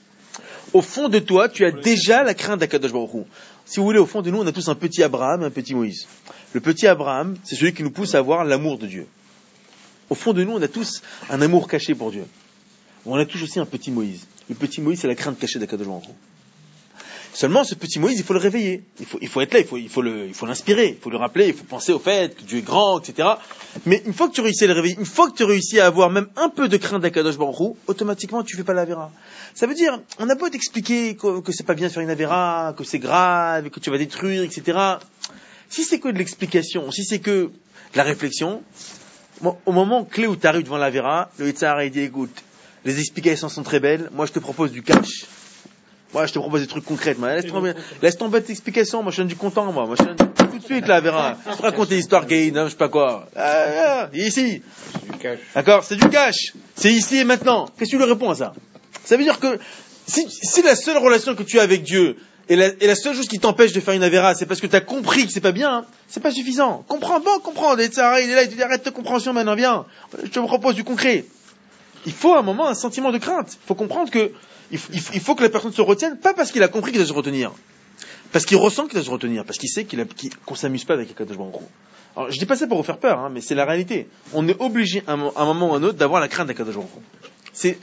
Au fond de toi, tu as déjà la crainte d'Akadosh Baruch Hu. Si vous voulez, au fond de nous, on a tous un petit Abraham et un petit Moïse. Le petit Abraham, c'est celui qui nous pousse à avoir l'amour de Dieu. Au fond de nous, on a tous un amour caché pour Dieu. On a tous aussi un petit Moïse. Le petit Moïse, c'est la crainte cachée d'Akadosh Baruch Hu. Seulement, ce petit Moïse, il faut le réveiller. Il faut, il faut être là, il faut, il faut le, il faut l'inspirer, il faut le rappeler, il faut penser au fait que Dieu est grand, et cetera. Mais une fois que tu réussis à le réveiller, une fois que tu réussis à avoir même un peu de crainte d'Akadosh Baruch Hu, automatiquement, tu fais pas la Avera. Ça veut dire, on a beau t'expliquer que, que c'est pas bien de faire une Avera, que c'est grave, que tu vas détruire, et cetera. Si c'est que de l'explication, si c'est que de la réflexion, bon, au moment clé où tu arrives devant la Avera, le Yitzhar, il dit, écoute, les explications sont très belles, moi je te propose du cash. Moi, je te propose des trucs concrets. Laisse tomber, laisse tomber tes explications. Moi, je donne du content, moi. Moi, je donne tout de suite, là, Vera. Je te raconte des histoires gays, non, je sais pas quoi. Ah, ah, ici. C'est du cash. D'accord? C'est du cash. C'est ici et maintenant. Qu'est-ce que tu lui réponds à ça? Ça veut dire que, si, si la seule relation que tu as avec Dieu, et la, et la seule chose qui t'empêche de faire une Avera, c'est parce que tu as compris que c'est pas bien, hein, c'est pas suffisant. Comprends, bon, comprends. Il est là, il te dit, arrête de compréhension maintenant, viens. Je te propose du concret. Il faut à un moment un sentiment de crainte. Il faut comprendre que, Il faut, il faut que la personne se retienne, pas parce qu'il a compris qu'il doit se retenir, parce qu'il ressent qu'il doit se retenir, parce qu'il sait qu'il a, qu'il, qu'on s'amuse pas avec Akadosh Baruch Hu. Alors, je dis pas ça pour vous faire peur, hein, mais c'est la réalité. On est obligé, à un, à un moment ou à un autre, d'avoir la crainte d'Akadosh Baruch Hu. C'est,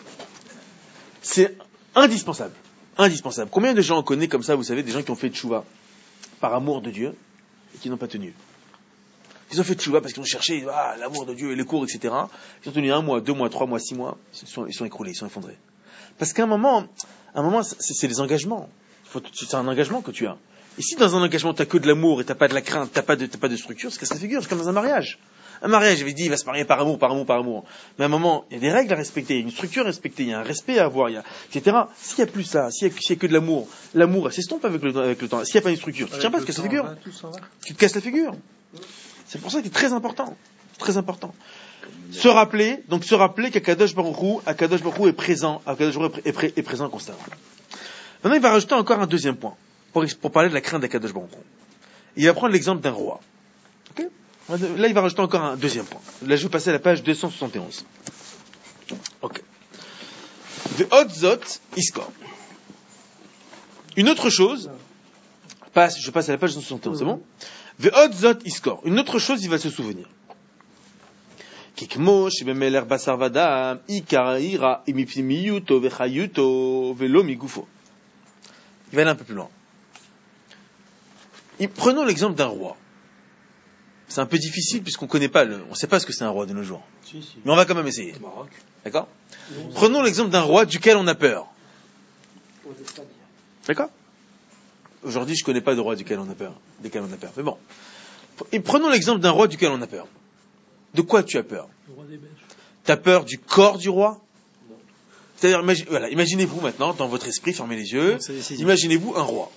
c'est indispensable. Indispensable. Combien de gens on connaît comme ça, vous savez, des gens qui ont fait tchouva par amour de Dieu, et qui n'ont pas tenu. Ils ont fait tchouva parce qu'ils ont cherché, ah, l'amour de Dieu et les cours, et cetera. Ils ont tenu un mois, deux mois, trois mois, six mois, ils sont, ils sont écroulés, ils sont effondrés. Parce qu'à un moment, à un moment, c'est, c'est des engagements. Faut, c'est un engagement que tu as. Et si dans un engagement t'as que de l'amour et t'as pas de la crainte, t'as pas de, t'as pas de structure, c'est que ça figure. C'est comme dans un mariage. Un mariage, j'avais dit, il va se marier par amour, par amour, par amour. Mais à un moment, il y a des règles à respecter, il y a une structure à respecter, il y a un respect à avoir, il y a, et cetera. S'il y a plus ça, s'il y a, s'il y a que de l'amour, l'amour, elle s'estompe avec le, avec le temps. S'il y a pas une structure, tu tiens pas, tu te casses la figure. Tu te casses la figure. C'est pour ça que c'est très important. C'est très important. Se rappeler, donc se rappeler qu'Akadosh Baruch Hu, Akadosh Baruch Hu est présent, Akadosh Baruch Hu est, pré, est présent constamment. Maintenant, il va rajouter encore un deuxième point, pour, pour parler de la crainte d'Akadosh Baruch Hu. Il va prendre l'exemple d'un roi. Okay? Là, il va rajouter encore un deuxième point. Là, je vais passer à la page deux cent soixante et onze. Ok. Ve'ot zot iskor. Une autre chose, passe, je passe à la page deux cent soixante et onze, c'est bon? Ve'ot zot iskor. Une autre chose, il va se souvenir. Kikmo, shebemeler basar vadam, ikaraira, imipsimiyuto, vechayuto, velo migufo. Il va aller un peu plus loin. Et prenons l'exemple d'un roi. C'est un peu difficile puisqu'on ne connaît pas, le, on ne sait pas ce que c'est un roi de nos jours. Si, si. Mais on va quand même essayer. D'accord? Prenons l'exemple d'un roi duquel on a peur. D'accord? aujourd'hui, je connais pas de roi duquel on a peur, desquels on a peur. Mais bon. Et prenons l'exemple d'un roi duquel on a peur. De quoi tu as peur? Le roi des Belges. T'as peur du corps du roi? C'est-à-dire, imagi- voilà, imaginez-vous maintenant, dans votre esprit, fermez les yeux, imaginez-vous un roi.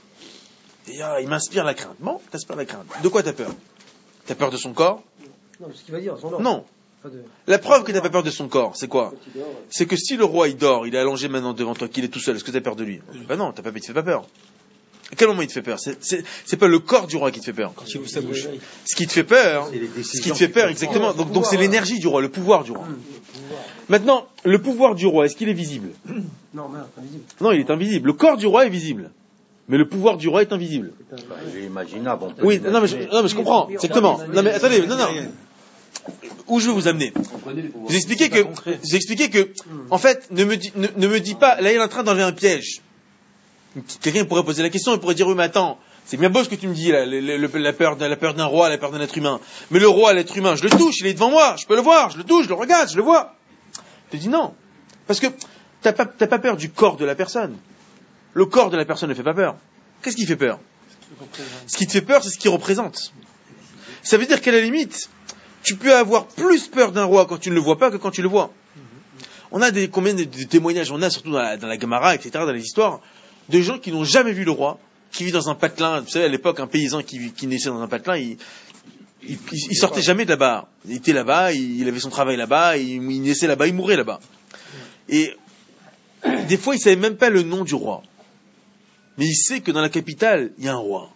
Et ah, il m'inspire la crainte. Bon, t'inspires la crainte. De quoi t'as peur? T'as peur de son corps? Non, ce qu'il va dire, son ordre. Non. Pas de... La preuve que t'as pas peur de son corps, c'est quoi? C'est que si le roi il dort, il est allongé maintenant devant toi, qu'il est tout seul, est-ce que t'as peur de lui? Ben non, t'as pas, il te fait pas peur. À quel moment il te fait peur? C'est, c'est, c'est pas le corps du roi qui te fait peur. Quand il ouvre sa bouche. Ce qui te fait peur, C'est les ce décisions qui te fait peur, qui exactement. Donc, donc c'est l'énergie du roi, le pouvoir du roi. Maintenant, le pouvoir du roi, est-ce qu'il est visible? Non, merde, invisible. Non, il est invisible. Le corps du roi est visible. Mais le pouvoir du roi est invisible. Bah, j'ai imaginable. on peut Oui, non mais, je, non, mais je comprends, exactement. Non mais attendez, non, non. Où je veux vous amener? On connaît les pouvoirs. Vous expliquez que, vous expliquez que, en fait, ne me dis, ne, ne me dis pas, là il est en train d'enlever un piège. Quelqu'un pourrait poser la question, il pourrait dire, oui mais attends, c'est bien beau ce que tu me dis là, le, le, la peur, de, la peur d'un roi, la peur d'un être humain. Mais le roi, l'être humain, je le touche, il est devant moi, je peux le voir, je le touche, je le regarde, je le vois. Je te dis non. Parce que t'as pas, t'as pas peur du corps de la personne. Le corps de la personne ne fait pas peur. Qu'est-ce qui fait peur? Ce qui te fait peur, c'est ce qu'il représente. Ça veut dire qu'à la limite, tu peux avoir plus peur d'un roi quand tu ne le vois pas que quand tu le vois. On a des, combien de, de témoignages on a, surtout dans la, dans la Gemara, et cetera, dans les histoires, de gens qui n'ont jamais vu le roi, qui vivent dans un patelin. Vous savez, à l'époque, un paysan qui, qui naissait dans un patelin, il, il, il, il sortait jamais de là-bas. Il était là-bas, il, il avait son travail là-bas, il, il naissait là-bas, il mourait là-bas. Et des fois, il savait même pas le nom du roi. Mais il sait que dans la capitale, il y a un roi.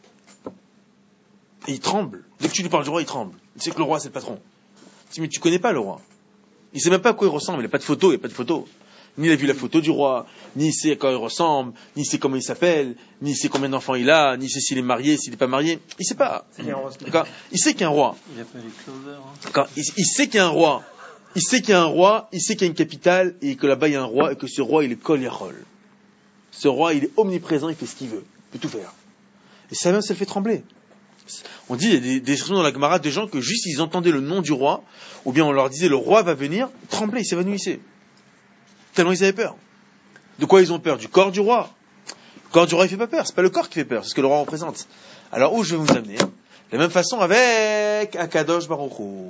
Et il tremble. Dès que tu lui parles du roi, il tremble. Il sait que le roi, c'est le patron. Il dit, mais tu connais pas le roi. Il sait même pas à quoi il ressemble. Il n'a pas de photo, il n'y a pas de photo. Ni il a vu la photo du roi, ni il sait à quoi il ressemble, ni il sait comment il s'appelle, ni il sait combien d'enfants il a, ni il sait s'il est marié, s'il n'est pas marié. Il sait pas. D'accord ? Il sait qu'il y a un roi. Il a pas les clovers. Hein. D'accord ? Il, il sait qu'il y a un roi. Il sait qu'il y a un roi, il sait qu'il y a une capitale, et que là-bas il y a un roi, et que ce roi, il est Kol Yachol. Ce roi, il est omniprésent, il fait ce qu'il veut. Il peut tout faire. Et ça même, ça le fait trembler. On dit, il y a des, des choses dans la Gemara de gens que juste ils entendaient le nom du roi, ou bien on leur disait le roi va venir, ils tremblaient, ils s'évanouissaient. Tellement ils avaient peur. De quoi ils ont peur? Du corps du roi. Le corps du roi, il fait pas peur. C'est pas le corps qui fait peur, c'est ce que le roi représente. Alors où je vais vous amener? De la même façon avec Akadosh Baruch Hu.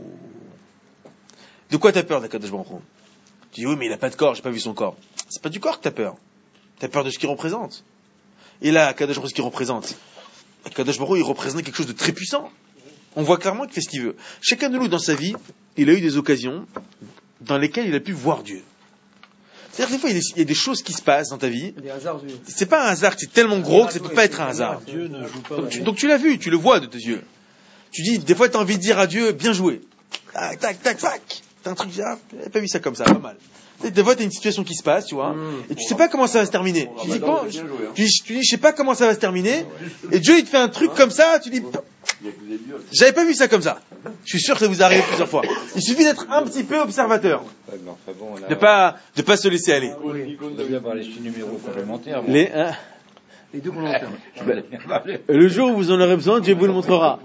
De quoi t'as peur d'Akadosh Baruch Hu? Tu dis oui, mais il a pas de corps, j'ai pas vu son corps. C'est pas du corps que t'as peur. T'as peur de ce qu'il représente. Et là, Akadosh Baruch Hu, ce qu'il représente. Akadosh Baruch Hu, il représente quelque chose de très puissant. On voit clairement qu'il fait ce qu'il veut. Chacun de nous, dans sa vie, il a eu des occasions dans lesquelles il a pu voir Dieu. C'est-à-dire, des fois, il y a des, il y a des choses qui se passent dans ta vie. Des hasards, oui. C'est pas un hasard, c'est tellement gros que ça peut pas être un hasard. Dieu ne joue pas. Donc tu, donc tu l'as vu, tu le vois de tes yeux. Tu dis, des fois, t'as envie de dire à Dieu, bien joué. Tac, tac, tac, tac. T'as un truc, ah, j'avais pas vu ça comme ça, pas mal. Des fois, t'as une situation qui se passe, tu vois, mmh. et tu sais pas comment ça va se terminer. Tu dis, bon, tu, tu, tu dis, je sais pas comment ça va se terminer, et Dieu, il te fait un truc comme ça, tu dis, j'avais pas vu ça comme ça. Je suis sûr que ça vous arrive plusieurs fois. Il suffit d'être un petit peu observateur. De pas, de pas se laisser aller. Oui. On doit bien avoir les six numéros complémentaires. Les, hein, Les deux volontaires. le jour où vous en aurez besoin, Dieu vous le montrera.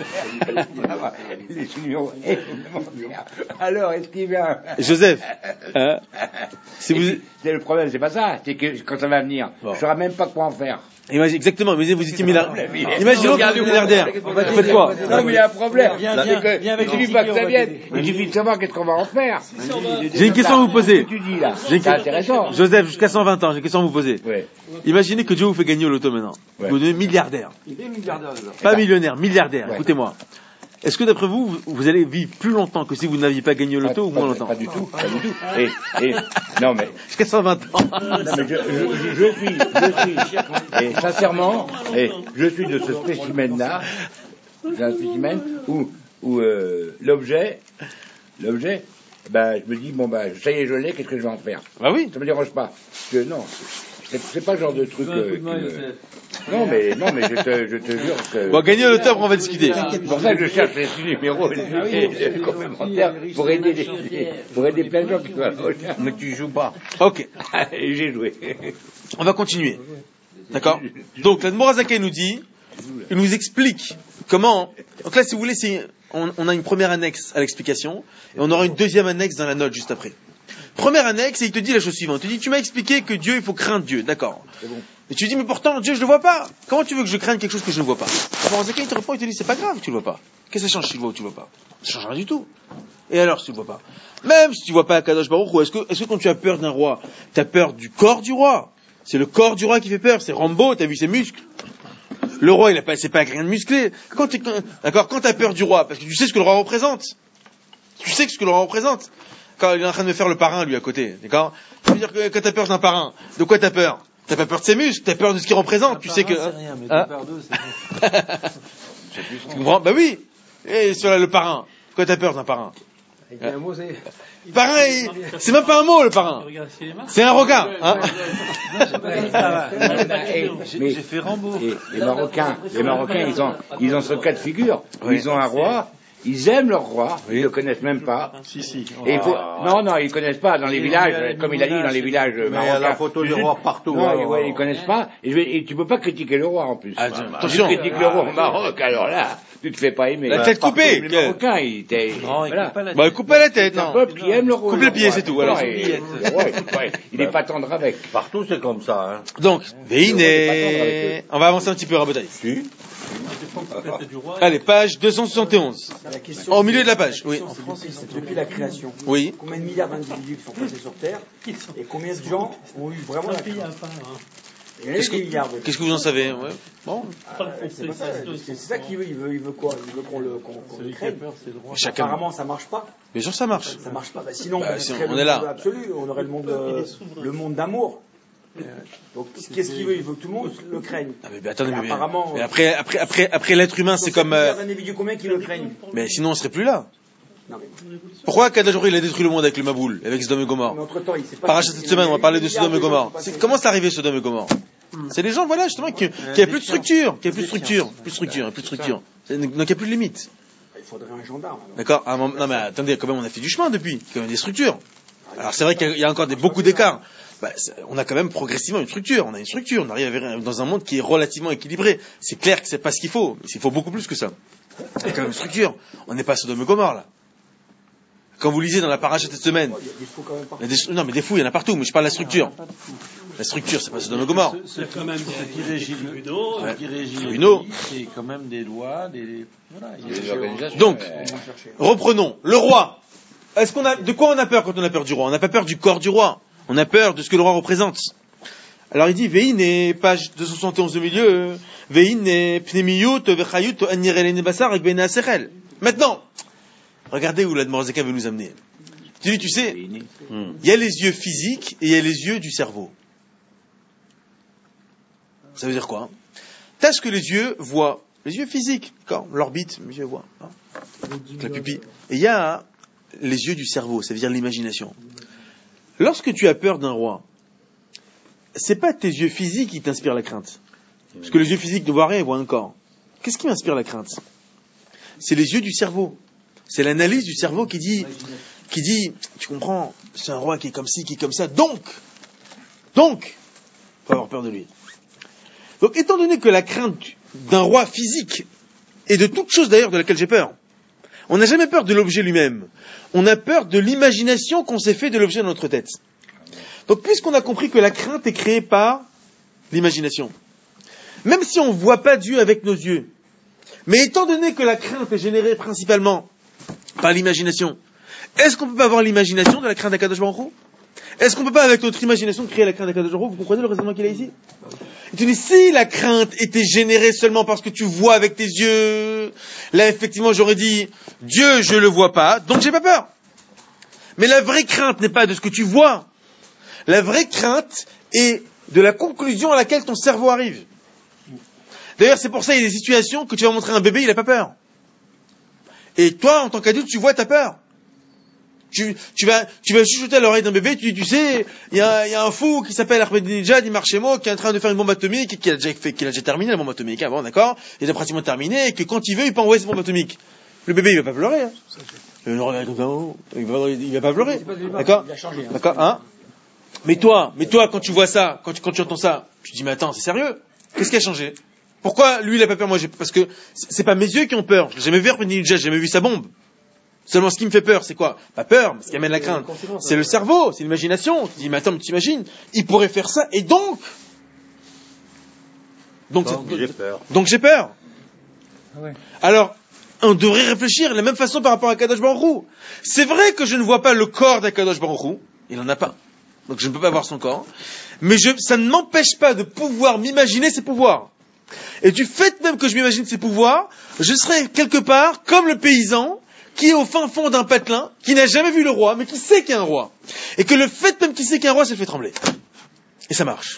Les six numéros complémentaires. Alors, est-ce qu'il vient Joseph, hein, si vous... C'est le problème, c'est pas ça. C'est que quand ça va venir, bon. Je saurai même pas quoi en faire. Imagine, exactement, mais vous étiez milliardaire. Imaginons que vous êtes milliardaire. Vous faites quoi? Non, mais il y a un problème. Viens, C'est viens, que, viens avec il suffit les pas que ça tickets, vienne. Il suffit de savoir qu'est-ce qu'on va en faire. J'ai une question à vous poser. Tu dis là. J'ai une C'est que- intéressant. Joseph, jusqu'à cent vingt ans, j'ai une question à vous poser. Ouais. Imaginez que Dieu vous fait gagner au loto maintenant. Ouais. Vous devenez milliardaire. Il est milliardaire déjà. Pas millionnaire, milliardaire. Ouais. Écoutez-moi. Est-ce que d'après vous, vous, vous allez vivre plus longtemps que si vous n'aviez pas gagné au loto Pas- ou moins pas- longtemps? Pas du tout, pas du tout. Et, et, non, mais, Jusqu'à cent vingt ans. non, mais je, je, je suis, je suis, et sincèrement, et je suis de ce spécimen-là, j'ai un spécimen où, où euh, l'objet, l'objet, ben, je me dis, bon, ben, ça y est, je l'ai, qu'est-ce que je vais en faire? Bah oui. Ça me dérange pas. Parce que non, c'est, c'est pas le genre de truc. Un coup Euh, de main, qui me- Youssef. Non, mais, non, mais je te, je te jure que. Bon, gagner au loto, après on va discuter. C'est pour ça que je cherche les six numéros et les, les, les complémentaires pour aider les, pour aider plein de gens qui sont à la recherche. Mais tu joues pas. Ok. Et j'ai joué. On va continuer. D'accord? Donc, l'Admor Zakai nous dit, il nous explique comment, donc là, si vous voulez, c'est, on, on a une première annexe à l'explication, et on aura une deuxième annexe dans la note juste après. Première annexe, et il te dit la chose suivante. Il te dit, tu m'as expliqué que Dieu, il faut craindre Dieu. D'accord. bon. Et tu dis, mais pourtant, Dieu, je le vois pas. Comment tu veux que je craigne quelque chose que je ne vois pas? Alors, Zaka, il te répond, il te dit, c'est pas grave que tu le vois pas. Qu'est-ce que ça change si tu le vois ou tu le vois pas? Ça change rien du tout. Et alors, si tu le vois pas? Même si tu vois pas Kadosh Baruch Hu, est-ce que, est-ce que quand tu as peur d'un roi, tu as peur du corps du roi? C'est le corps du roi qui fait peur. C'est Rambo, t'as vu ses muscles. Le roi, il a pas, c'est pas rien de musclé. Quand tu, d'accord, quand t'as peur du roi, parce que tu sais ce que le roi représente. Tu sais ce que le roi représente. Quand il est en train de me faire le parrain, lui, à côté. D'accord? Ça veut dire que quand t'as peur d'un parrain, de quoi t'as peur? T'as pas peur de ses muscles, t'as peur de ce qu'il représente. Tu sais que, C'est rien, mais hein? deux par deux, c'est Tu comprends? Bah oui. Et sur le parrain. Quoi t'as peur d'un parrain? Il y a un mot, c'est... Parrain, il- c'est même pas un mot, le parrain. C'est un regard, hein? Mais J'ai fait Rambo. et les Marocains, les Marocains, ils ont, ils ont ce cas de figure. Où Oui. Ils ont un roi, ils aiment leur roi, ils le connaissent même pas. Si, si. Et il faut, non, non, ils connaissent pas dans les villages, comme il a dit, dans les villages Mais il y a marocains. la photo du roi partout. Non, alors, ils, ouais, ils connaissent pas. Et, je vais- et tu peux pas critiquer le roi en plus. Ah, Tu attention. critiques le roi au Maroc, alors là, tu te fais pas aimer. La tête Partout, coupée. Les Marocains, ils étaient, Non, il voilà. coupe pas la Bah, coupe pas la tête, C'est un non. peuple qui aime le roi. Coupe les pieds, c'est tout, alors. Et- le roi, il- ouais, il est pas tendre avec. Partout, c'est comme ça. Hein. Donc, Veine, avec on va avancer un petit peu, Rabotai. Si. Allez, page deux cent soixante et onze. La question, Au milieu de la page, oui. la question, c'est depuis, depuis la création, Oui. combien de milliards d'individus qui sont passés sur Terre et combien de gens ont eu vraiment la Il y a crainte? pas, hein. Il y en a Qu'est-ce des que- milliards. oui. Qu'est-ce que vous en savez? Ouais. Bon. Pas le Ouais, c'est pas ça, conseil, c'est c'est ça qu'il veut. Il veut, il veut quoi? Il veut qu'on le, qu'on, qu'on le craigne. Chacun. Apparemment, ça marche pas. Bien sûr, ça marche. Ça marche pas. Bah, sinon, Bah, on, si serait on le est là. monde absolu. On aurait le monde, euh, le monde d'amour. Donc, qu'est-ce qu'il veut? Il veut que tout le monde le craigne. Ah, mais, mais attendez, mais, mais- Apparemment, mais après, après, après, après l'être humain, c'est Sur comme, ces milliards euh, d'individus, combien qui le craignent? mais sinon on serait plus là. Non, mais, Pourquoi Kadosh Baruch Hu, il a détruit le monde avec le Maboul, avec Sodome et Gomorre? mais entre-temps, il s'est pas. Parachat cette semaine, on va parler de Sodome et Gomorre. C'est- Comment c'est arrivé Sodome et Gomorre? C'est les gens, voilà, justement, qui, qui avaient plus de structure, qui avaient plus de structure, plus de structure, plus de structure. C'est- Donc il n'y a plus de limite. Il faudrait un gendarme. alors. D'accord? À un moment- Non mais attendez, quand même, on a fait du chemin depuis, quand même des structures. Alors c'est vrai qu'il y a encore des, beaucoup d'écarts. Bah, c'est- on a quand même progressivement une structure. On a une structure. On arrive à vivre dans un monde qui est relativement équilibré. C'est clair que c'est pas ce qu'il faut. Il faut beaucoup plus que ça. Il y a quand même une structure. On n'est pas Sodome et Gomorre là. Quand vous lisez dans la paracha cette semaine, Il y a des fous quand même partout. il y a des- non mais des fous, il y en a partout. Mais je parle de la structure. La structure, c'est pas Sodome et Gomorre. Ce, ce, Il y a quand même ce des- qui régit le tribunaux, ce qui régit le Tribunaux. pays, c'est quand même des lois, des voilà. il y a Des organisations. Donc, euh, reprenons. Le roi. Est-ce qu'on a, de quoi on a peur quand on a peur du roi? On n'a pas peur du corps du roi. On a peur de ce que le roi représente. Alors il dit, Veine, page deux cent soixante et onze de milieu, Veine, pnemiyut, vechayut, anirelene basar, avec bene aserel. Maintenant, regardez où la Morzeka veut nous amener. Tu dis, tu sais, il y a les yeux physiques et il y a les yeux du cerveau. Ça veut dire quoi? T'as ce que les yeux voient. Les yeux physiques, quand l'orbite, les yeux voient. Hein, avec la pupille. Et il y a les yeux du cerveau, ça veut dire l'imagination. Lorsque tu as peur d'un roi, c'est pas tes yeux physiques qui t'inspirent la crainte. Parce que les yeux physiques ne voient rien, ils voient un corps. Qu'est-ce qui m'inspire la crainte? C'est les yeux du cerveau. C'est l'analyse du cerveau qui dit, qui dit, tu comprends, c'est un roi qui est comme ci, qui est comme ça, donc, donc, faut avoir peur de lui. Donc, étant donné que la crainte d'un roi physique, et de toute chose d'ailleurs de laquelle j'ai peur, on n'a jamais peur de l'objet lui-même. On a peur de l'imagination qu'on s'est fait de l'objet dans notre tête. Donc, puisqu'on a compris que la crainte est créée par l'imagination, même si on ne voit pas Dieu avec nos yeux, mais étant donné que la crainte est générée principalement par l'imagination, est-ce qu'on ne peut pas avoir l'imagination de la crainte d'Akadosh Baruch Hu? Est-ce qu'on ne peut pas, avec notre imagination, créer la crainte d'Akadosh Baruch Hu? Vous comprenez le raisonnement qu'il a ici? Et tu dis, si la crainte était générée seulement parce que tu vois avec tes yeux, là, effectivement, j'aurais dit, Dieu, je le vois pas, donc j'ai pas peur. Mais la vraie crainte n'est pas de ce que tu vois. La vraie crainte est de la conclusion à laquelle ton cerveau arrive. D'ailleurs, c'est pour ça qu'il y a des situations que tu vas montrer à un bébé, il n'a pas peur. Et toi, en tant qu'adulte, tu vois, tu as peur. Tu, tu vas, tu vas chuchoter à l'oreille d'un bébé, tu dis, tu sais, il y a, y a un fou qui s'appelle Ahmadinejad, il marche chez moi, qui est en train de faire une bombe atomique, et qui a déjà fait, qui a déjà terminé la bombe atomique avant, d'accord? Il a pratiquement terminé, et que quand il veut, il peut envoyer cette bombe atomique. Le bébé, il va pas pleurer, hein. Il va regarder comme ça, oh, il va, il va pas pleurer. D'accord? Il a changé. hein. D'accord, hein? Mais toi, mais toi, quand tu vois ça, quand tu, quand tu entends ça, tu te dis, mais attends, c'est sérieux? Qu'est-ce qui a changé? Pourquoi lui, il a pas peur? Moi, j'ai, parce que c'est pas mes yeux qui ont peur. J'ai jamais vu Ahmadinejad, j'ai jamais vu sa bombe. Seulement, ce qui me fait peur, c'est quoi? Pas peur, mais ce qui amène la crainte. C'est le cerveau, c'est l'imagination. Tu dis, mais attends, mais t'imagines, il pourrait faire ça, et donc? Donc, Donc, j'ai peur. Donc j'ai peur. Ah ouais. Alors, on devrait réfléchir de la même façon par rapport à Kadosh Baruch Hu. C'est vrai que je ne vois pas le corps d'Akadosh Baruch Hu, il n'en a pas. Donc je ne peux pas voir son corps. Mais je, ça ne m'empêche pas de pouvoir m'imaginer ses pouvoirs. Et du fait même que je m'imagine ses pouvoirs, je serai quelque part comme le paysan qui est au fin fond d'un patelin, qui n'a jamais vu le roi, mais qui sait qu'il y a un roi. Et que le fait même qu'il sait qu'il y a un roi, ça le fait trembler. Et ça marche.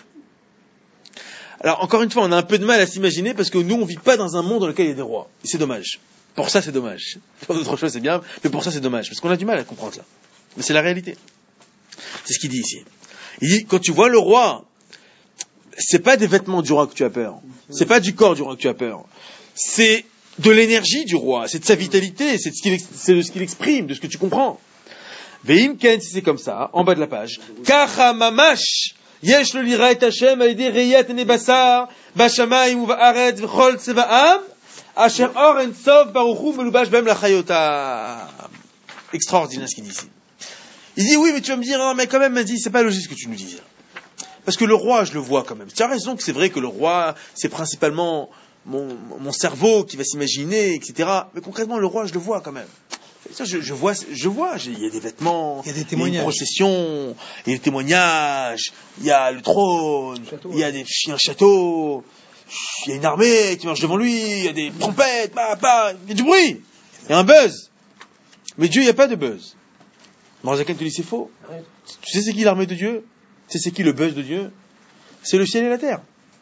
Alors encore une fois, on a un peu de mal à s'imaginer parce que nous, on ne vit pas dans un monde dans lequel il y a des rois. Et c'est dommage. Pour ça, c'est dommage. Pour d'autres choses, c'est bien, mais pour ça, c'est dommage. Parce qu'on a du mal à comprendre ça. Mais c'est la réalité. C'est ce qu'il dit ici. Il dit, quand tu vois le roi, c'est pas des vêtements du roi que tu as peur. C'est pas du corps du roi que tu as peur. C'est de l'énergie du roi. C'est de sa vitalité. C'est de ce qu'il, c'est de ce qu'il exprime, de ce que tu comprends. Veim ken, si c'est comme ça, en bas de la page. Kacha mamash. Yesh lo lira et Hashem al yedei reyat ene basar, bashamayim uva'aretz v'chol tzeva'am, asher or en sof baruchu melubash bem lachayotam. Extraordinaire ce qu'il dit ici. Il dit oui, mais tu vas me dire, non, mais quand même, il m'a dit, c'est pas logique ce que tu nous dis. Parce que le roi, je le vois quand même. Tu as raison que c'est vrai que le roi, c'est principalement mon, mon cerveau qui va s'imaginer, et cetera. Mais concrètement, le roi, je le vois quand même. Ça, je, je vois, je vois, il y a des vêtements, Il y a des il y a témoignages. une procession, il y a des témoignages, il y a le trône, Château, il y a des, il y a un château, il y a une armée qui marche devant lui, il y a des trompettes, bah, bah, il y a du bruit, il y a un buzz. Mais Dieu, il n'y a pas de buzz. Marzakan te dit c'est faux. Tu sais c'est qui l'armée de Dieu? Tu sais c'est qui le buzz de Dieu? C'est le ciel et la terre.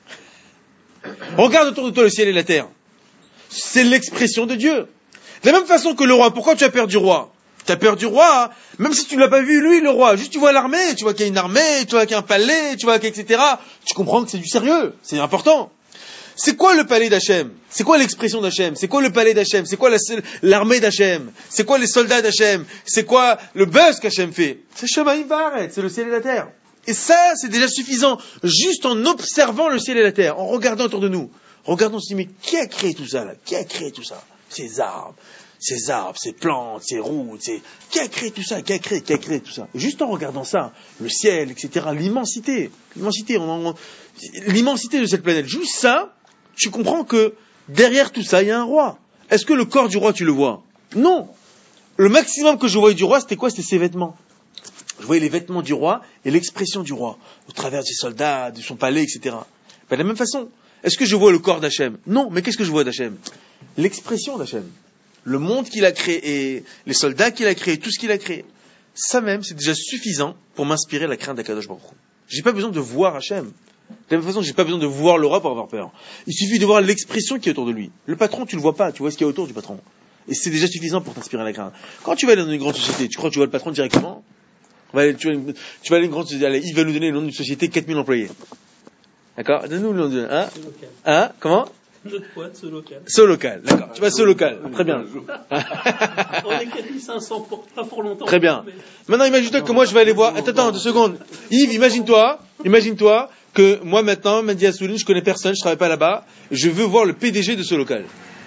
Regarde autour de toi le ciel et la terre. C'est l'expression de Dieu. De la même façon que le roi, pourquoi tu as peur du roi? Tu as peur du roi, hein, même si tu ne l'as pas vu, lui, le roi. Juste tu vois l'armée, tu vois qu'il y a une armée, tu vois qu'il y a un palais, tu vois qu'il y a et cetera. Tu comprends que c'est du sérieux, c'est important. C'est quoi le palais d'Hachem? C'est quoi l'expression d'Hachem? C'est quoi le palais d'Hachem? C'est quoi la, l'armée d'Hachem? C'est quoi les soldats d'Hachem? C'est quoi le buzz qu'Hachem fait? C'est Shemaim Va'aretz, c'est le ciel et la terre. Et ça, c'est déjà suffisant, juste en observant le ciel et la terre, en regardant autour de nous. Regardons, on se dit, mais qui a créé tout ça là? Qui a créé tout ça? Ces arbres, ces arbres, ces plantes, ces routes, ces... Qui a créé tout ça? Qui a créé, qui a créé tout ça? Et juste en regardant ça, le ciel, et cetera, l'immensité, l'immensité, on en... l'immensité de cette planète, juste ça, tu comprends que derrière tout ça, il y a un roi. Est-ce que le corps du roi, tu le vois? Non. Le maximum que je voyais du roi, c'était quoi? C'était ses vêtements. Je voyais les vêtements du roi et l'expression du roi, au travers de ses soldats, de son palais, et cetera. Ben, de la même façon, est-ce que je vois le corps d'Hachem? Non, mais qu'est-ce que je vois d'Hachem? L'expression d'Hachem. Le monde qu'il a créé, et les soldats qu'il a créés, tout ce qu'il a créé. Ça même, c'est déjà suffisant pour m'inspirer la crainte d'Akadosh Baruch Hu. J'ai pas besoin de voir Hachem. De la même façon, j'ai pas besoin de voir le roi pour avoir peur. Il suffit de voir l'expression qui est autour de lui. Le patron, tu le vois pas, tu vois ce qu'il y a autour du patron. Et c'est déjà suffisant pour t'inspirer la crainte. Quand tu vas aller dans une grande société, tu crois que tu vois le patron directement? Tu vas aller, tu vas, tu vas aller dans une grande société, allez, il va nous donner le nom d'une société, quatre mille employés. D'accord? Donne-nous le nom de, hein? Hein? Comment? Notre pote, ce local. Ce local, d'accord. Tu vas ce local. Très bien. On est quatre mille cinq cents, pour, pas pour longtemps. Très bien. Mais... Maintenant, imagine-toi que moi, je vais aller voir. Attends, attends, deux secondes. Yves, imagine-toi, imagine-toi que moi, maintenant, Mehdi Assouline, je connais personne, je travaille pas là-bas. Je veux voir le P D G de ce local.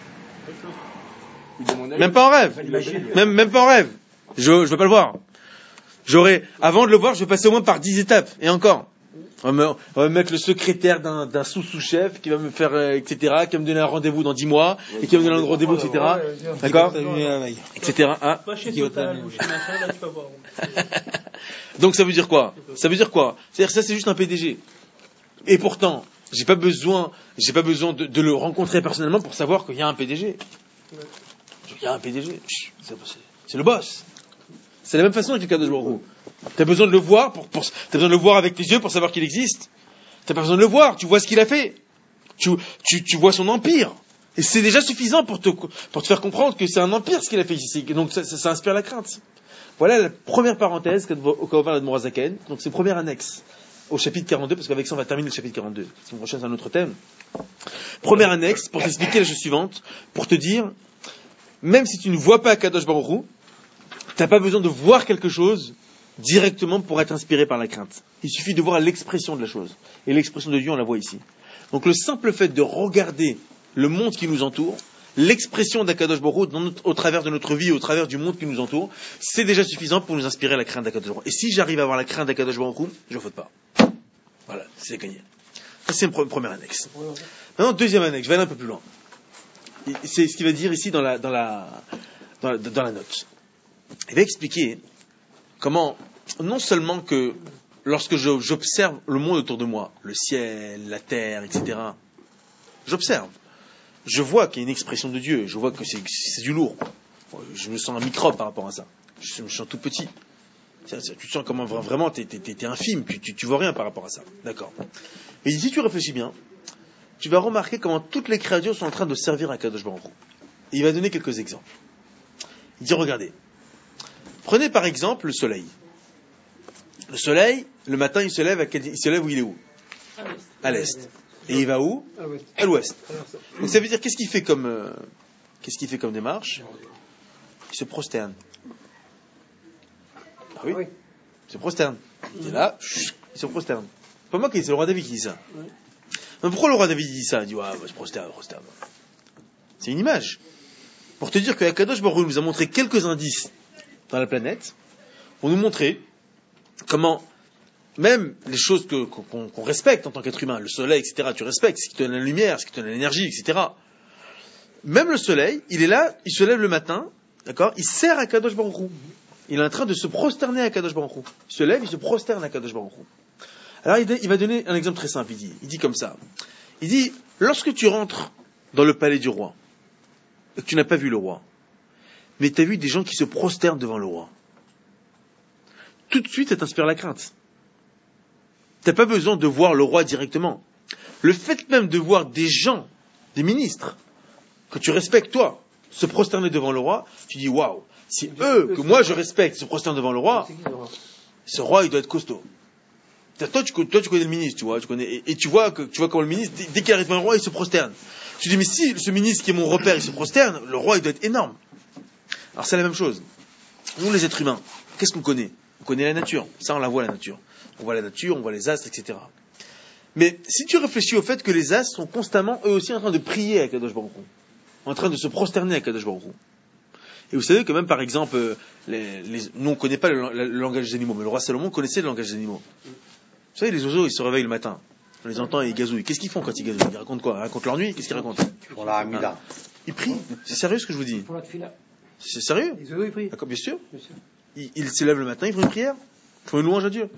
Même pas en rêve. Même, même pas en rêve. Je, je veux pas le voir. J'aurais, avant de le voir, je vais passer au moins par dix étapes. Et encore. On va, me, on va mettre le secrétaire d'un, d'un sous-sous-chef qui va me faire, euh, et cetera, qui va me donner un rendez-vous dans dix mois, et qui va me donner un rendez-vous, et cetera. D'accord? Et cetera. Hein? Va chez Total ou chez machin, là tu vas voir. Donc ça veut dire quoi? Ça veut dire quoi? C'est-à-dire que ça c'est juste un P D G. Et pourtant, j'ai pas besoin, j'ai pas besoin de, de le rencontrer personnellement pour savoir qu'il y a un P D G. Il y a un P D G. C'est, c'est, c'est le boss. C'est la même façon avec le Kadosh Baruch Hu. T'as besoin de le voir pour, pour, t'as besoin de le voir avec tes yeux pour savoir qu'il existe. T'as pas besoin de le voir, tu vois ce qu'il a fait. Tu, tu, tu vois son empire. Et c'est déjà suffisant pour te, pour te faire comprendre que c'est un empire ce qu'il a fait ici. Donc ça, ça, ça inspire la crainte. Voilà la première parenthèse au Kaovar l'Admor Hazaken. Donc c'est une première annexe au chapitre quarante-deux, parce qu'avec ça on va terminer le chapitre quarante-deux. La semaine prochaine c'est un autre thème. Première annexe pour t'expliquer la chose suivante, pour te dire, même si tu ne vois pas Kadosh Baruch Hu, t'as pas besoin de voir quelque chose directement pour être inspiré par la crainte. Il suffit de voir l'expression de la chose. Et l'expression de Dieu, on la voit ici. Donc le simple fait de regarder le monde qui nous entoure, l'expression d'Akadosh Baruch Hu au travers de notre vie, au travers du monde qui nous entoure, c'est déjà suffisant pour nous inspirer la crainte d'Akadosh Baruch Hu. Et si j'arrive à avoir la crainte d'Akadosh Baruch Hu, je ne faute pas. Voilà, c'est gagné. Ça, c'est une première annexe. Maintenant, deuxième annexe, je vais aller un peu plus loin. C'est ce qu'il va dire ici dans la, dans la, dans la, dans la note. Il va expliquer comment, non seulement que lorsque je, j'observe le monde autour de moi, le ciel, la terre, et cetera, j'observe. Je vois qu'il y a une expression de Dieu, je vois que c'est, c'est du lourd. Je me sens un microbe par rapport à ça. Je me sens tout petit. Tu te sens comme un, vraiment, t'es, t'es, t'es infime, tu, tu, tu vois rien par rapport à ça. D'accord. Mais si tu réfléchis bien, tu vas remarquer comment toutes les créatures sont en train de servir à Kadosh Baruch Hu. Et il va donner quelques exemples. Il dit, regardez. Prenez par exemple le soleil. Le soleil, le matin, il se lève, à quel, il se lève où il est où? À l'est. Et il va où? À l'ouest. Donc ça veut dire, qu'est-ce qu'il fait comme, euh, qu'est-ce qu'il fait comme démarche? Il se prosterne. Ah oui? Il se prosterne. Il est là, il se prosterne. C'est pas moi qui, c'est le roi David qui dit ça. Mais pourquoi le roi David dit ça? Il dit, ouais, bah, je prosterne, je prosterne. C'est une image. Pour te dire que Akadosh Baruch Hu nous a montré quelques indices dans la planète, pour nous montrer comment, même les choses que, qu'on, qu'on respecte en tant qu'être humain, le soleil, et cetera, tu respectes, ce qui te donne la lumière, ce qui te donne l'énergie, et cetera. Même le soleil, il est là, il se lève le matin, d'accord, il sert à Kadosh Baruch Hu. Il est en train de se prosterner à Kadosh Baruch Hu. Il se lève, il se prosterne à Kadosh Baruch Hu. Alors il, il va donner un exemple très simple, il dit, il dit comme ça. Il dit, lorsque tu rentres dans le palais du roi, et que tu n'as pas vu le roi, mais tu as vu des gens qui se prosternent devant le roi, tout de suite ça t'inspire la crainte. Tu n'as pas besoin de voir le roi directement. Le fait même de voir des gens, des ministres, que tu respectes toi, se prosterner devant le roi, tu dis waouh, si eux, que moi je respecte, se prosternent devant le roi, ce roi il doit être costaud. Toi tu, toi, tu connais le ministre, tu vois, tu connais, et, et tu vois que tu vois comment le ministre, dès, dès qu'il arrive devant le roi, il se prosterne. Tu dis mais si ce ministre qui est mon repère, il se prosterne, le roi il doit être énorme. Alors c'est la même chose. Nous les êtres humains, qu'est-ce qu'on connaît? On connaît la nature, ça on la voit la nature. On voit la nature, on voit les astres, et cetera. Mais si tu réfléchis au fait que les astres sont constamment eux aussi en train de prier à Kadosh Baruch Hu, en train de se prosterner à Kadosh Baruch Hu. Et vous savez que même par exemple, les, les, nous on ne connaît pas le, le, le langage des animaux, mais le roi Salomon connaissait le langage des animaux. Vous savez, les oiseaux ils se réveillent le matin, on les entend et ils gazouillent. Qu'est-ce qu'ils font quand ils gazouillent? Ils racontent quoi? Ils racontent leur nuit? Qu'est-ce qu'ils racontent? Pour la Hamida. Hein? Ils prient. C'est sérieux ce que je vous dis? Pour la tefila. C'est sérieux? Les oiseaux, ils prient. D'accord, bien sûr. Bien sûr. Ils, ils se lèvent le matin, ils font une prière, ils font une louange à Dieu.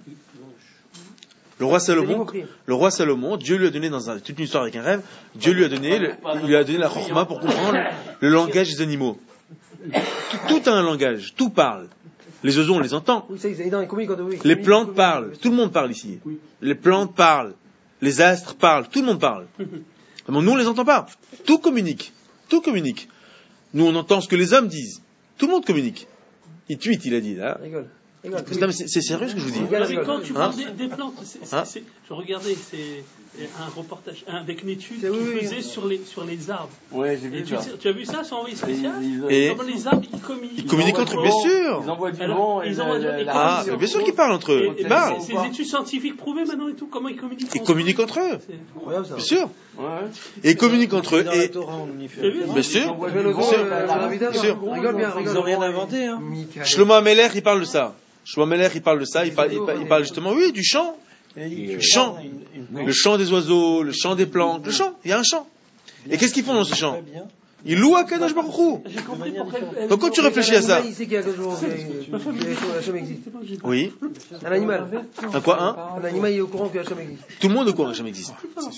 Le roi Salomon, le roi Salomon, Dieu lui a donné dans un, toute une histoire avec un rêve, Dieu lui a donné, le, il lui a donné la chorma pour comprendre le, le langage des animaux. Tout, tout a un langage, tout parle. Les oiseaux, on les entend. Les plantes parlent, tout le monde parle ici. Les plantes parlent, les astres parlent, tout le monde parle. Mais nous, on les entend pas. Tout communique, tout communique. Nous, on entend ce que les hommes disent. Tout le monde communique. Il tweet, il a dit, là. C'est, c'est sérieux ce que je vous dis. Mais quand tu hein? vois des, des plantes, c'est, c'est, hein? c'est, je regardais c'est un reportage un, avec une étude c'est, qui oui, faisait oui. sur les sur les arbres. Ouais, j'ai vu tu, ça. tu as vu ça sur envoyé spécial? Et comment les arbres ils communiquent? Ils communiquent entre eux, bien sûr. Ils envoient du Alors, vent et ils envoient du- la- et la- Ah, ils bien sûr qu'ils parlent entre eux. Et- Ils et parlent. c'est- Ces études scientifiques prouvées maintenant et tout, comment ils communiquent? Ils entre communiquent eux. entre eux. C'est Incroyable ça. Bien sûr. Ouais. Et ils communiquent entre eux. Et, T'as vu? bien sûr. Ils envoient Je du le vent, gros, et euh, la- la la- Vida, Bien sûr. rigole bien, rigole. Ils ont rien inventé, hein. Michael. Shlomo Ameler, il parle de ça. Shlomo Ameler, il parle de ça. Il parle, il parle, il parle justement, oui, du chant. Du chant. Le chant des oiseaux, le chant des plantes. Le chant. Il y a un chant. Et qu'est-ce qu'ils font dans ce chant? Ils louent à Kadosh Baruch Hu. J'ai compris pourquoi elle- Donc quand tu réfléchis à ça. Un animal, il sait qu'il y a quelque chose, que Hachem existe. Oui. Un animal. Un quoi, un? Un animal, il est au courant que Hachem existe. Tout le monde au courant que Hachem existe.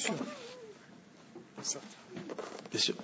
Bien sûr.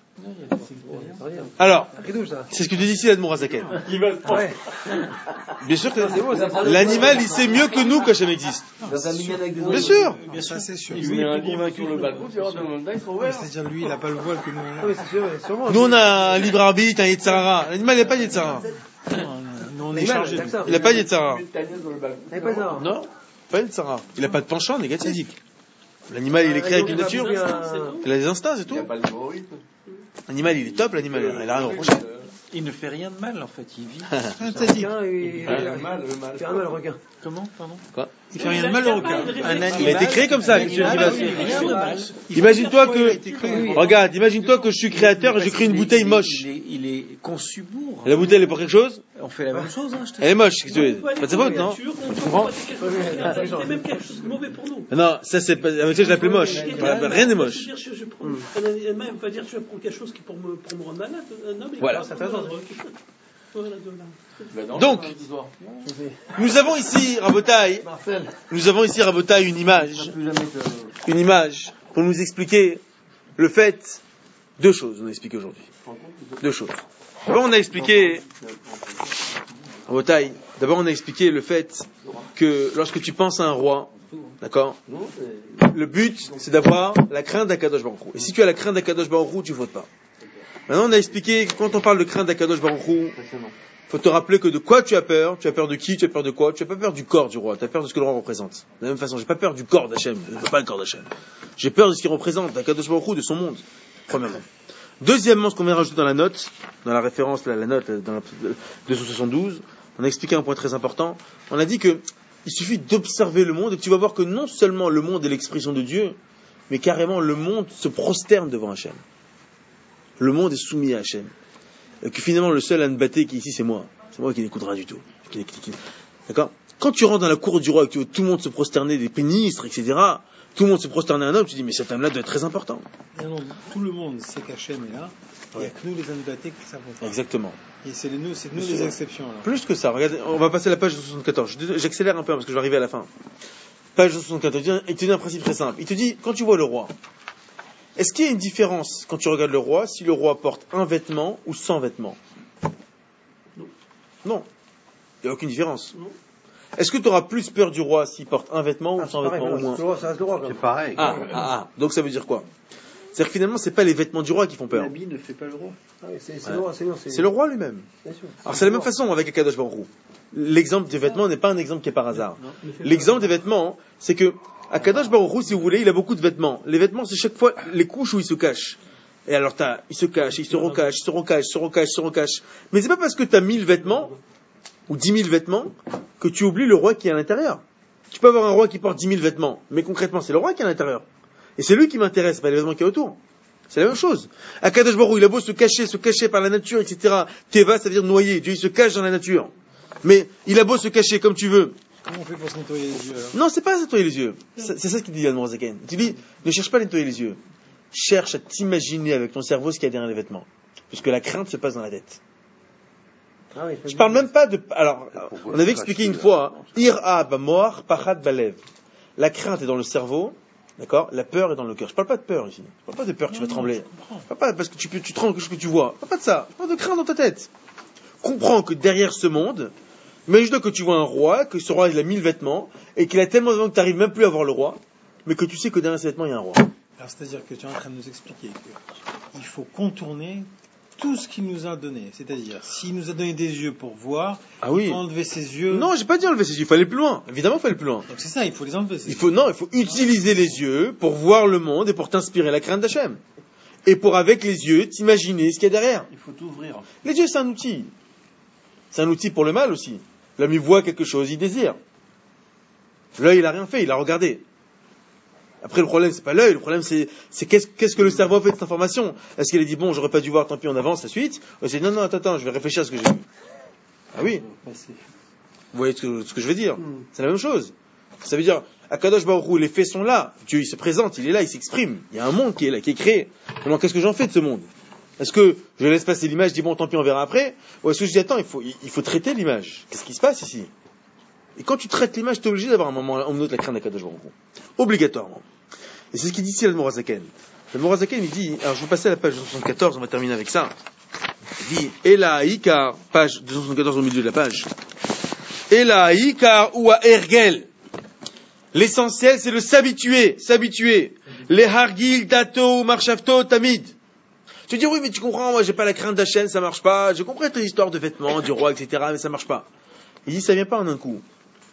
Alors, Ridouche, ça. c'est ce que tu dis ici, l'Admour Hazaken. Ouais. Bien sûr que C'est beau, ça. l'animal, il sait mieux que nous qu'Hachem existe. Bien sûr. Ça, c'est sûr. Il met un livre sur le balcon, tu vois, dans le il se rouvert. C'est-à-dire, lui, il n'a pas le voile que nous, on a. Oui, c'est sûr, sûrement. Nous, on a un libre arbitre, un Yetzirara. L'animal, il n'a pas de Yetzirara. Nous, on est L'animal, chargé. c'est ça. Il n'a pas de Yetzirara. Il met sur le balcon. Il n'y a pas ça. Non, pas de Yetzirara. Il n'a pas de penchant négatif. L'animal, il est créé avec une nature. Il a des instincts, c'est Il n'y a tout. pas le terrorisme. L'animal, il est top, l'animal. Il a rien à reprocher. Il ne fait rien de mal, en fait. Il vit. Requin, il Le mal, le mal. fait un mal, requin. Comment, pardon? Quoi? Il fait rien de mal au requin. Un Il a animal. été créé comme ça. qu'est-ce que tu vas- Rien de mal. Imagine-toi Il a été que, créé. regarde, imagine-toi que je suis créateur et je crée une bouteille moche. Il est, il est conçu pour. La bouteille elle est pour quelque chose? On fait la même chose, hein, je te Elle est moche, qu'est-ce que tu veux? On peut aller Pas de sa pour faute, la non? nature, on Tu peut comprends? pas dire quelque chose de bien, c'est même quelque chose de mauvais pour nous. Non, ça c'est pas, avec ça je l'appelais moche. Voilà, rien n'est moche. Je veux dire, je- je prends- un animal, on va dire, tu vas prendre quelque chose qui pour me, pour me rendre malade. Un homme, il Voilà. va prendre un drogue. Voilà, de là. Donc, nous avons ici, Rabotai, nous avons ici, Rabotai, une image, une image pour nous expliquer le fait, deux choses, on a expliqué aujourd'hui. Deux choses. D'abord, on a expliqué, Rabotai, d'abord, on a expliqué le fait que lorsque tu penses à un roi, d'accord, le but, c'est d'avoir la crainte d'Akadosh Baruch Hu. Et si tu as la crainte d'Akadosh Baruch Hu, tu ne fautes pas. Maintenant, on a expliqué que quand on parle de crainte d'Akadosh Baruch Hu, faut te rappeler que de quoi tu as peur, tu as peur de qui, tu as peur de quoi, tu n'as pas peur du corps du roi, tu as peur de ce que le roi représente. De la même façon, j'ai pas peur du corps d'Hachem, je ne veux pas le corps d'Hachem. J'ai peur de ce qu'il représente, d'Akadosh Baruch Hu, de son monde, premièrement. Deuxièmement, ce qu'on vient rajouter dans la note, dans la référence, la, la note, dans la deux cent soixante-douze, on a expliqué un point très important. On a dit que il suffit d'observer le monde et tu vas voir que non seulement le monde est l'expression de Dieu, mais carrément le monde se prosterne devant Hachem. Le monde est soumis à Hachem. Et que finalement le seul Anbaté qui est ici c'est moi. C'est moi qui n'écoute rien du tout. Qui, qui, qui... D'accord ? Quand tu rentres dans la cour du roi et que tu vois tout le monde se prosterner, des ministres, et cetera, tout le monde se prosterne à un homme, tu te dis mais cet homme-là doit être très important. Non, non, tout le monde sait qu'Hachem est là. Il n'y a que nous les Anbatés qui ne savons pas. Exactement. Et c'est les, nous, c'est nous les exceptions. Alors. Plus que ça, regardez, on va passer à la page soixante-quatorze. J'accélère un peu parce que je vais arriver à la fin. Page soixante-quatorze, il te dit un principe très simple. Il te dit, quand tu vois le roi, est-ce qu'il y a une différence quand tu regardes le roi si le roi porte un vêtement ou cent vêtements? Non. Non. Il n'y a aucune différence. Non. Est-ce que tu auras plus peur du roi s'il porte un vêtement Ah, ou cent c'est pareil, vêtements non, au moins? c'est le roi, ça reste le roi, quand C'est même. pareil. Ah, ah, ah. Donc ça veut dire quoi? C'est-à-dire que finalement, c'est pas les vêtements du roi qui font peur. L'habit ne fait pas le roi. Ah oui, c'est c'est Ouais. le roi, c'est non, C'est le roi lui-même. Bien sûr. Alors c'est la même façon avec Akadosh Baruch Hu. L'exemple des vêtements n'est pas un exemple qui est par hasard. L'exemple des vêtements, c'est que Akadosh Baruch Hu, si vous voulez, il a beaucoup de vêtements. Les vêtements, c'est chaque fois les couches où il se cache. Et alors t'as, il se cache, il se recache, il se recache, il se recache, il se recache. Mais c'est pas parce que t'as mille vêtements ou dix mille vêtements que tu oublies le roi qui est à l'intérieur. Tu peux avoir un roi qui porte dix mille vêtements, mais concrètement c'est le roi qui est à l'intérieur. Et c'est lui qui m'intéresse, pas les vêtements qu'il y a autour. C'est la même chose. Akadosh Baruch Hu, il a beau se cacher, se cacher par la nature, et cetera. Teva, ça veut dire noyer. Dieu, il se cache dans la nature. Mais il a beau se cacher comme tu veux. Comment on fait pour se nettoyer les yeux alors? Non, c'est pas nettoyer les yeux. C'est c'est ça ce qu'il dit Yann Morazaken. Tu dis, ne cherche pas à nettoyer les yeux. Cherche à t'imaginer avec ton cerveau ce qu'il y a derrière les vêtements. Puisque la crainte se passe dans la tête. Ah oui, Je parle même pas de... Alors, on avait expliqué une fois, Ira b'moar, pachad balev. La crainte est dans le cerveau, d'accord? La peur est dans le cœur. Je parle pas de peur ici. Je parle pas de peur que tu vas trembler. Je parle pas parce que tu, peux, tu trembles quelque chose que tu vois. Je parle pas de ça. Je parle de crainte dans ta tête. Comprends que derrière ce monde, imagine-toi que tu vois un roi, que ce roi il a mille vêtements, et qu'il a tellement de vêtements que tu n'arrives même plus à voir le roi, mais que tu sais que derrière ces vêtements il y a un roi. Alors c'est-à-dire que tu es en train de nous expliquer qu'il faut contourner tout ce qu'il nous a donné. C'est-à-dire, s'il nous a donné des yeux pour voir, Ah oui. il faut enlever ses yeux. Non, j'ai pas dit enlever ses yeux, il faut aller plus loin. Évidemment, il faut aller plus loin. Donc c'est ça, il faut les enlever. Ces Il faut, non, il faut utiliser les yeux pour voir le monde et pour t'inspirer la crainte d'Hachem. Et pour, avec les yeux, t'imaginer ce qu'il y a derrière. Il faut t'ouvrir. Les yeux, c'est un outil. C'est un outil pour le mal aussi. L'homme, il voit quelque chose, il désire. L'œil, il a rien fait, il a regardé. Après, le problème, c'est pas l'œil, le problème, c'est, c'est qu'est-ce, qu'est-ce que le cerveau a fait de cette information? Est-ce qu'il a dit, bon, j'aurais pas dû voir, tant pis, on avance, la suite? Ou c'est, non, non, attends, attends, je vais réfléchir à ce que j'ai vu. Ah oui. Vous voyez ce que, ce que je veux dire? C'est la même chose. Ça veut dire, Akadosh Baruch Hu, les faits sont là. Dieu, il se présente, il est là, il s'exprime. Il y a un monde qui est là, qui est créé. Maintenant, qu'est-ce que j'en fais de ce monde? Est-ce que je laisse passer l'image, je dis, bon, tant pis, on verra après? Ou est-ce que je dis, attends, il faut, il faut traiter l'image? Qu'est-ce qui se passe ici? Et quand tu traites l'image, tu es obligé d'avoir un moment, un moment de la crainte d'Akadosh Baruch Hu. Obligatoirement. Et c'est ce qu'il dit ici, l'Admorazaken. L'Admorazaken, il dit, alors je vais passer à la page deux cent soixante-quatorze, on va terminer avec ça. Il dit, Ela Ikar, page deux cent soixante-quatorze au milieu de la page. Ela Ikar ou à Ergel. L'essentiel, c'est de s'habituer, s'habituer. Les Hargil, Dato, Marchavto, Tamid. Tu dis, oui, mais tu comprends, moi, j'ai pas la crainte d'Hachem, ça marche pas. Je comprends tes histoires de vêtements, du roi, et cetera, mais ça marche pas. Il dit, ça vient pas en un coup.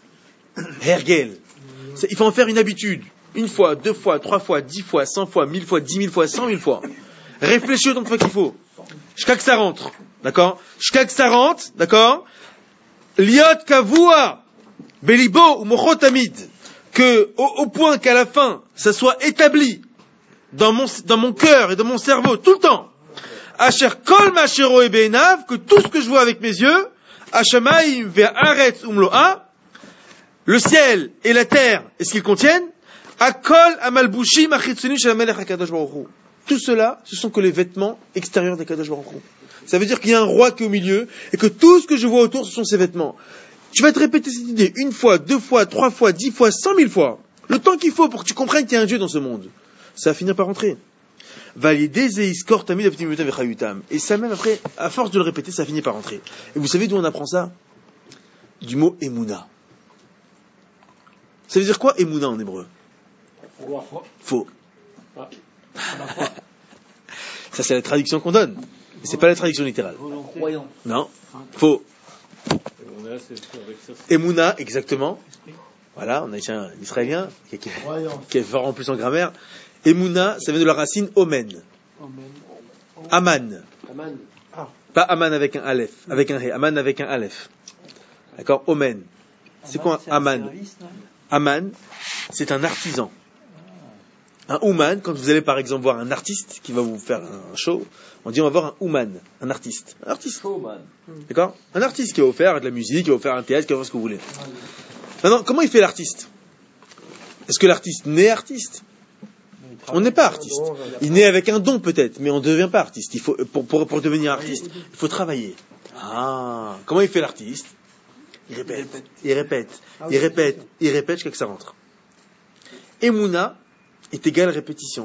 Hergel. Il faut en faire une habitude. Une fois, deux fois, trois fois, dix fois, cent fois, mille fois, dix mille fois, cent mille fois. Réfléchis autant de fois qu'il faut. Jusqu'à que ça rentre. D'accord? Jusqu'à que ça rentre. D'accord? Liot kavua. Belibo ou mochotamid. que, au, au point qu'à la fin, ça soit établi dans mon, dans mon cœur et dans mon cerveau, tout le temps, Asher kol ma'ashero e be'enav, que tout ce que je vois avec mes yeux, Hashamayim ve'aretz umlo'a, le ciel et la terre et ce qu'ils contiennent, Akol amalbushim achitzunim shel hamelech hakadosh baruch hu. Tout cela, ce sont que les vêtements extérieurs des Kadosh Baruch Hu. Ça veut dire qu'il y a un roi qui est au milieu, et que tout ce que je vois autour, ce sont ses vêtements. Tu vas te répéter cette idée une fois, deux fois, trois fois, dix fois, cent mille fois. Le temps qu'il faut pour que tu comprennes qu'il y a un Dieu dans ce monde. Ça va finir par rentrer. Et ça même après, à force de le répéter, ça finit par rentrer. Et vous savez d'où on apprend ça? Du mot Emouna. Ça veut dire quoi Emouna en hébreu? Faux. Ça c'est la traduction qu'on donne. Mais c'est pas la traduction littérale. Non. Faux. Emouna, exactement. Voilà, on a ici un Israélien qui, qui, qui est fort en plus en grammaire. Emouna, ça vient de la racine Omen. Aman. Pas Aman avec un Aleph, avec un He. Aman avec un Aleph. D'accord? Omen. C'est quoi un Aman? Aman, c'est un artisan. Un Ouman, quand vous allez par exemple voir un artiste qui va vous faire un show, on dit on va voir un Ouman, un artiste. Un artiste. D'accord? Un artiste qui va vous faire de la musique, qui va vous faire un théâtre, qui va faire ce que vous voulez. Maintenant, comment il fait l'artiste? Est-ce que l'artiste naît artiste? On n'est pas artiste. Il naît avec un don peut-être, mais on ne devient pas artiste. Il faut, pour, pour, pour devenir artiste, il faut travailler. Ah, comment il fait l'artiste? Il répète, il répète, il répète, il répète jusqu'à ce que ça rentre. Emouna est égal répétition.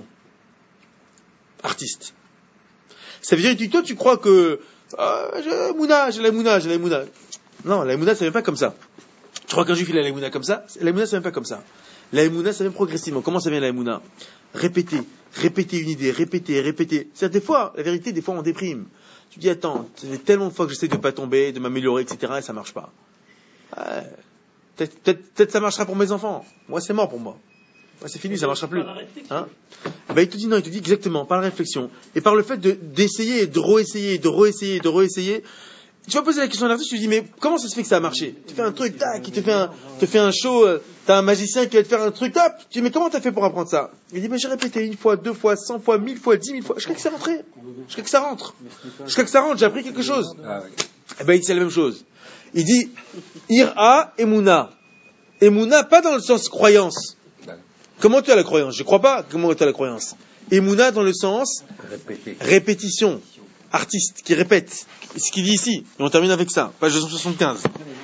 Artiste. Ça veut dire que toi tu crois que euh, j'ai la Mouna, j'ai la Mouna, j'ai la Mouna. Non, la Mouna ça vient pas comme ça. Tu crois qu'un juif il a la Mouna comme ça? La Mouna ça vient pas comme ça. La Mouna ça vient progressivement. Comment ça vient la Mouna? Répéter, répéter une idée, répéter, répéter. C'est-à-dire des fois, la vérité, des fois on déprime. Tu dis attends, ça fait tellement de fois que j'essaie de pas tomber, de m'améliorer, et cetera et ça marche pas. Ouais. Peut-être, peut-être, peut-être ça marchera pour mes enfants. Moi c'est mort pour moi. Ouais, c'est fini, ça marchera plus. Hein? Ben, il te dit non, il te dit exactement, par la réflexion. Et par le fait de, d'essayer, de re-essayer, de re-essayer, de re-essayer. Tu vas poser la question à l'artiste, tu te dis, mais comment ça se fait que ça a marché? Tu fais un truc, tac, il te fait un, te fait un show, euh, t'as un magicien qui va te faire un truc, tac. Tu dis, mais comment t'as fait pour apprendre ça? Il dit, mais j'ai répété une fois, deux fois, cent fois, mille fois, dix mille fois, jusqu'à que ça rentre. Jusqu'à que ça rentre. Jusqu'à que ça rentre, j'ai appris quelque chose. Eh ben, il dit, c'est la même chose. Il dit, Ira Emouna. Emouna, pas dans le sens croyance. Comment tu as la croyance? Je ne crois pas. Comment tu as la croyance? Emouna dans le sens Répéter. Répétition. Artiste qui répète. Ce qu'il dit ici. Et on termine avec ça. Page deux cent soixante-quinze.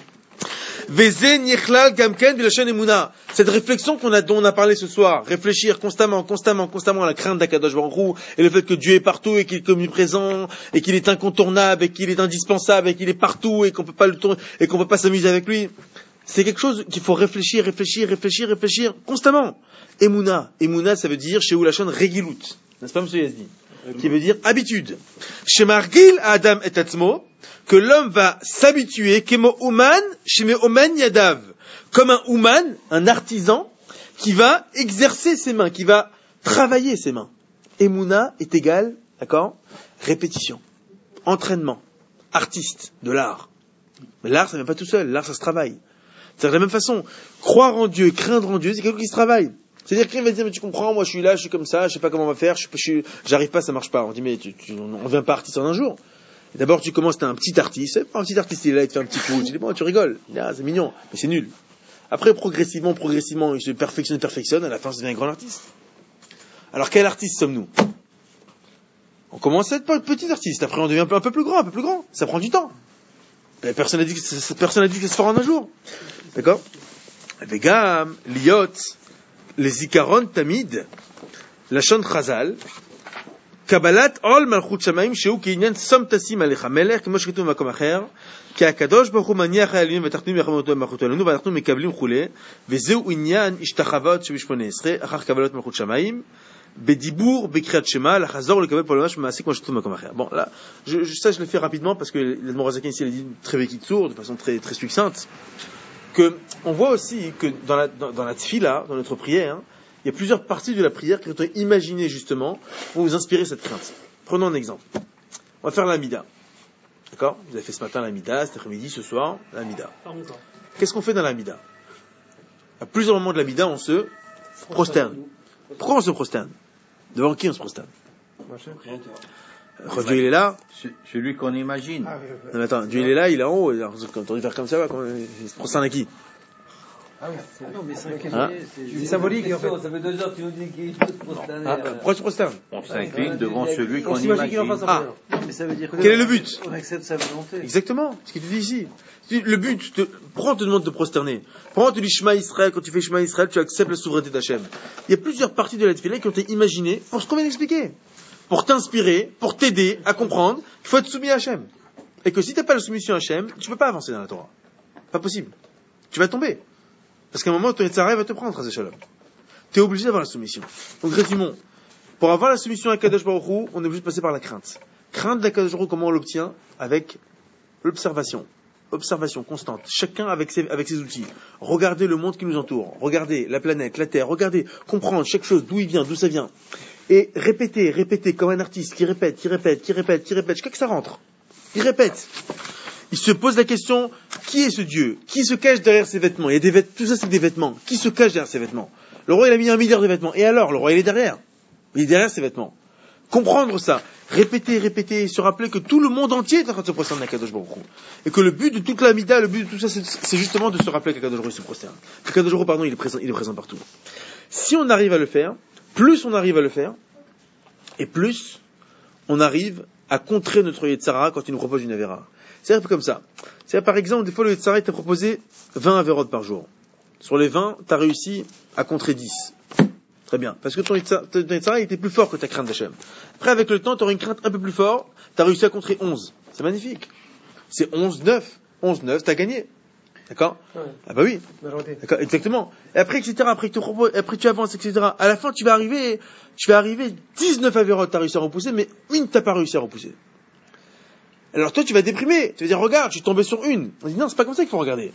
Cette réflexion qu'on a, dont on a parlé ce soir, réfléchir constamment, constamment, constamment à la crainte d'Akadosh Baruch Hu, et le fait que Dieu est partout, et qu'il est omniprésent, et qu'il est incontournable, et qu'il est indispensable, et qu'il est partout, et qu'on peut pas le tourner, et qu'on peut pas s'amuser avec lui. C'est quelque chose qu'il faut réfléchir, réfléchir, réfléchir, réfléchir, constamment. Emouna. Emouna, ça veut dire, chez Oulachon, Regilut. N'est-ce pas, monsieur Yazdi? Qui veut dire habitude. Chez Margil, Adam et Tatzmo, que l'homme va s'habituer, Kemo Ouman, Sheme Omen Yadav. Comme un Ouman, un artisan, qui va exercer ses mains, qui va travailler ses mains. Emouna est égal, d'accord? Répétition. Entraînement. Artiste. De l'art. Mais l'art, ça ne vient pas tout seul. L'art, ça se travaille. C'est de la même façon, croire en Dieu, craindre en Dieu, c'est quelque chose qui se travaille. C'est-à-dire qu'il va dire, mais tu comprends, moi je suis là, je suis comme ça, je sais pas comment on va faire, je, je, j'arrive pas, ça marche pas. On dit, mais tu, tu, on ne devient pas artiste en un jour. Et d'abord, tu commences, t'es un petit artiste, c'est pas un petit artiste, il est là, il te fait un petit coup, tu dis, bon, tu rigoles, ah, c'est mignon, mais c'est nul. Après, progressivement, progressivement, il se perfectionne, perfectionne, à la fin, ça devient un grand artiste. Alors, quel artiste sommes-nous? On commence à être petit artiste, après on devient un peu, un peu plus grand, un peu plus grand, ça prend du temps. Personne n'a dit que ça, personne n'a dit que ça se fera en un jour. D'accord? Vegam, liot, les zikaron tamid, la shon chazal, kabbalat ol malchut shamayim sheu kinyan som tasim alecha melech, כמו שכתוב במקום אחר, כי הקדוש ברוך הוא מניח העליונים ותחתונים יחמותו במלכותו עלינו, ואנחנו מקבלים וכולי, וזהו עניין השתחוות שבשמונה עשרה, אחר קבלת מלכות שמיים, בדיבור, בקריאת שמע, לחזור לקבל pour le match מעשי כמו שכתוב במקום אחר. Bon, là, je, je, ça je le fais rapidement parce que l'Admorazaken ici, il dit très bekitsour, de façon très, très succincte, que, on voit aussi que dans la, dans, dans la tfila, dans notre prière, hein, il y a plusieurs parties de la prière qui sont imaginées justement pour vous inspirer cette crainte. Prenons un exemple. On va faire l'amida. D'accord? Vous avez fait ce matin l'amida, cet après-midi, ce soir, l'amida. Qu'est-ce qu'on fait dans l'amida? À plusieurs moments de la Mida, on se prosterne. Pourquoi on se prosterne? Devant qui on se prosterne? Quand Dieu il est là, Celui qu'on imagine. Ah, oui, oui. non mais attends, Dieu il est là, il est en haut, alors, quand on dit faire comme ça, comment- il se prosterne à qui? Ah oui, c'est Non, mais c'est Hein? c'est symbolique en fait. Ça fait deux heures que tu nous dis qu'il faut se prosterner. Ah, euh, pourquoi tu prosternes? On s'incline devant celui qu'on On s'imagine qu'il en imagine. fasse Ah. un peu. Non, mais ça veut dire Quel est le but? On accepte sa volonté. Exactement, ce qu'il te dit ici. Le but, te, pourquoi on te demande de te prosterner? Pourquoi on te dit Shema Israël, quand tu fais Shema Israël, tu acceptes la souveraineté d'Hachem? Il y a plusieurs parties de la Tefila qui ont été imaginées pour ce qu'on vient d'expliquer. Pour t'inspirer, pour t'aider à comprendre qu'il faut être soumis à Hachem. Et que si tu n'as pas la soumission à Hachem, tu ne peux pas avancer dans la Torah. Pas possible. Tu vas tomber. Parce qu'à un moment, ton Yetzirah va te prendre, Chazé Shalom. Tu es obligé d'avoir la soumission. Donc résumons. Pour avoir la soumission à Kadosh Baruch Hu, on est obligé de passer par la crainte. Crainte d'Akadosh Baruch Hu, comment on l'obtient? Avec l'observation. Observation constante. Chacun avec ses, avec ses outils. Regardez le monde qui nous entoure. Regardez la planète, la Terre. Regardez, comprendre chaque chose, d'où il vient, d'où ça vient. Et répéter, répéter, comme un artiste qui répète, qui répète, qui répète, qui répète, jusqu'à que ça rentre. Il répète. Il se pose la question, qui est ce Dieu? Qui se cache derrière ses vêtements? Il y a des vêtements, tout ça c'est des vêtements. Qui se cache derrière ses vêtements? Le roi il a mis un milliard de vêtements. Et alors, le roi il est derrière. Il est derrière ses vêtements. Comprendre ça, répéter, répéter, se rappeler que tout le monde entier est en train de se prosterner à Kadosh Baruch Hu. Et que le but de toute la Mida, le but de tout ça, c'est, c'est justement de se rappeler qu'Akadosh Baruch Hu se prosterne. Qu'Akadosh Baruch Hu, pardon, il est présent, il est présent partout. Si on arrive à le faire, plus on arrive à le faire, et plus on arrive à contrer notre Yetzirah quand il nous propose une Avera. C'est un peu comme ça. C'est par exemple, des fois le Yetzirah t'a proposé vingt Averot par jour. Sur les vingt, tu as réussi à contrer dix. Très bien. Parce que ton Yetzirah était plus fort que ta crainte d'Hachem. Après, avec le temps, tu auras une crainte un peu plus forte, tu as réussi à contrer onze. C'est magnifique. C'est onze neuf. onze neuf, tu as gagné. D'accord? Ouais. Ah bah oui. Majorité. D'accord, exactement. Et après, et cetera. Après, tu, après, tu avances, et cetera. À la fin, tu vas arriver, tu vas arriver dix-neuf Averot, tu as réussi à repousser, mais une, tu n'as pas réussi à repousser. Alors toi, tu vas déprimer. Tu vas dire, regarde, je suis tombé sur une. On dit, non, c'est pas comme ça qu'il faut regarder.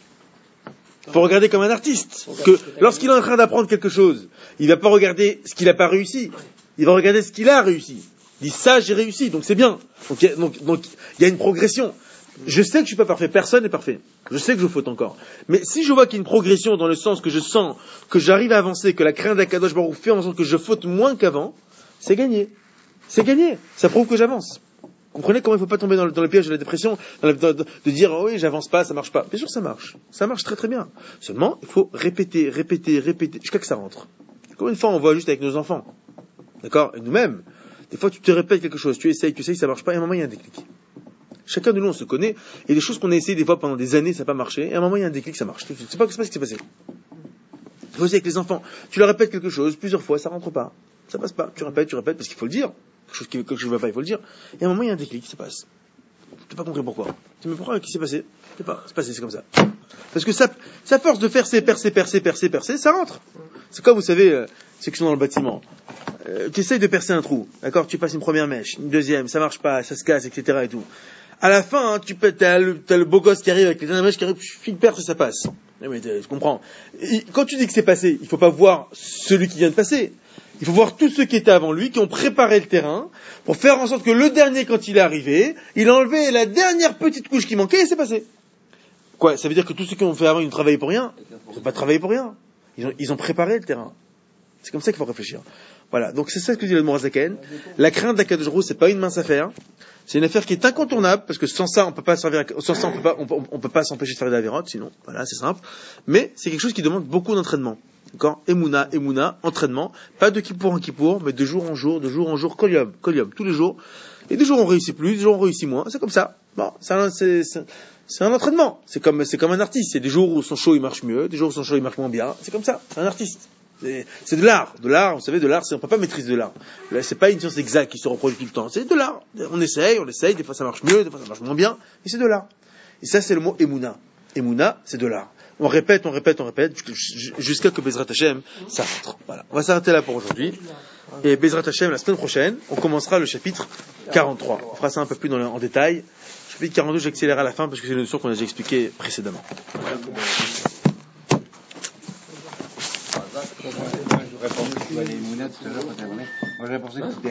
Il faut regarder comme un artiste. Que lorsqu'il est en train d'apprendre quelque chose, il va pas regarder ce qu'il n'a pas réussi. Il va regarder ce qu'il a réussi. Il dit, ça, j'ai réussi, donc c'est bien. Donc, il y a, donc, donc, il y a une progression. Je sais que je suis pas parfait. Personne n'est parfait. Je sais que je faute encore. Mais si je vois qu'il y a une progression dans le sens que je sens que j'arrive à avancer, que la crainte d'Akadosh Baruch Hu fait en sorte que je faute moins qu'avant, c'est gagné. C'est gagné. Ça prouve que j'avance. Comprenez comment il ne faut pas tomber dans le, dans le piège de la dépression, dans le, dans, de dire oh oui, j'avance pas, ça marche pas. Bien sûr, ça marche. Ça marche très très bien. Seulement, il faut répéter, répéter, répéter, jusqu'à que ça rentre. Comme une fois, on voit juste avec nos enfants. D'accord? Et nous-mêmes, des fois, tu te répètes quelque chose, tu essayes, tu essayes, ça marche pas, et à un moment, il y a un déclic. Chacun de nous, on se connaît, et des choses qu'on a essayé des fois pendant des années, ça n'a pas marché, et à un moment, il y a un déclic, ça marche. C'est pas, c'est pas ce qui s'est passé. C'est aussi avec les enfants. Tu leur répètes quelque chose, plusieurs fois, ça rentre pas. Ça passe pas. Tu répètes, tu répètes, parce qu'il faut le dire. Quelque chose qui, quelque chose ne va pas, il faut le dire. Et à un moment, il y a un déclic, ça passe. Tu n'as pas compris pourquoi. Tu me dis, pourquoi, qu'est-ce qui s'est passé? C'est pas, c'est passé, c'est comme ça. Parce que ça, ça force de percer, percer, percer, percer, percer, ça rentre. C'est comme, vous savez, euh, ceux qui sont dans le bâtiment. Euh, tu essayes de percer un trou. D'accord? Tu passes une première mèche, une deuxième, ça marche pas, ça se casse, et cetera et tout. À la fin, hein, tu peux, t'as le, t'as le beau gosse qui arrive avec les dernières mèches qui arrive, tu perces et ça passe. Mais je comprends. Et quand tu dis que c'est passé, il faut pas voir celui qui vient de passer. Il faut voir tous ceux qui étaient avant lui, qui ont préparé le terrain, pour faire en sorte que le dernier, quand il est arrivé, il a enlevé la dernière petite couche qui manquait et c'est passé. Quoi? Ça veut dire que tous ceux qui ont fait avant, ils ont travaillé pour rien? Ils n'ont pas travaillé pour rien. Ils ont, ils ont préparé le terrain. C'est comme ça qu'il faut réfléchir. Voilà. Donc c'est ça ce que dit le Morazaken. La crainte d'Akadosh Baruch Hu, c'est pas une mince affaire. C'est une affaire qui est incontournable, parce que sans ça, on peut pas servir, sans ça, on peut pas, on, on, on peut pas s'empêcher de faire des avérotes, sinon, voilà, c'est simple. Mais c'est quelque chose qui demande beaucoup d'entraînement. D'accord? Emouna, Emouna, entraînement. Pas de kippour en kippour, mais de jour en jour, de jour en jour, kolium, kolium, tous les jours. Et des jours on réussit plus, des jours on réussit moins. C'est comme ça. Bon, c'est un, c'est, c'est, c'est un entraînement. C'est comme, c'est comme un artiste. Il y a des jours où son show il marche mieux, des jours où son show il marche moins bien. C'est comme ça. C'est un artiste. C'est, c'est de l'art. De l'art, vous savez, de l'art, c'est, on peut pas maîtriser de l'art. Là, c'est pas une science exacte qui se reproduit tout le temps. C'est de l'art. On essaye, on essaye. Des fois ça marche mieux, des fois ça marche moins bien. Et c'est de l'art. Et ça, c'est le mot Emouna. Emouna, c'est de l'art. On répète, on répète, on répète, jusqu'à que Bezrat Hashem, ça rentre. Voilà. On va s'arrêter là pour aujourd'hui. Et Bezrat Hashem, la semaine prochaine, on commencera le chapitre quarante-trois. On fera ça un peu plus dans le, en détail. Le chapitre quarante-deux, j'accélère à la fin parce que c'est une notion qu'on a déjà expliquée précédemment. Moi, j'aurais pensé que tu allais Mouna tout à l'heure quand t'as Moi, j'aurais pensé que c'était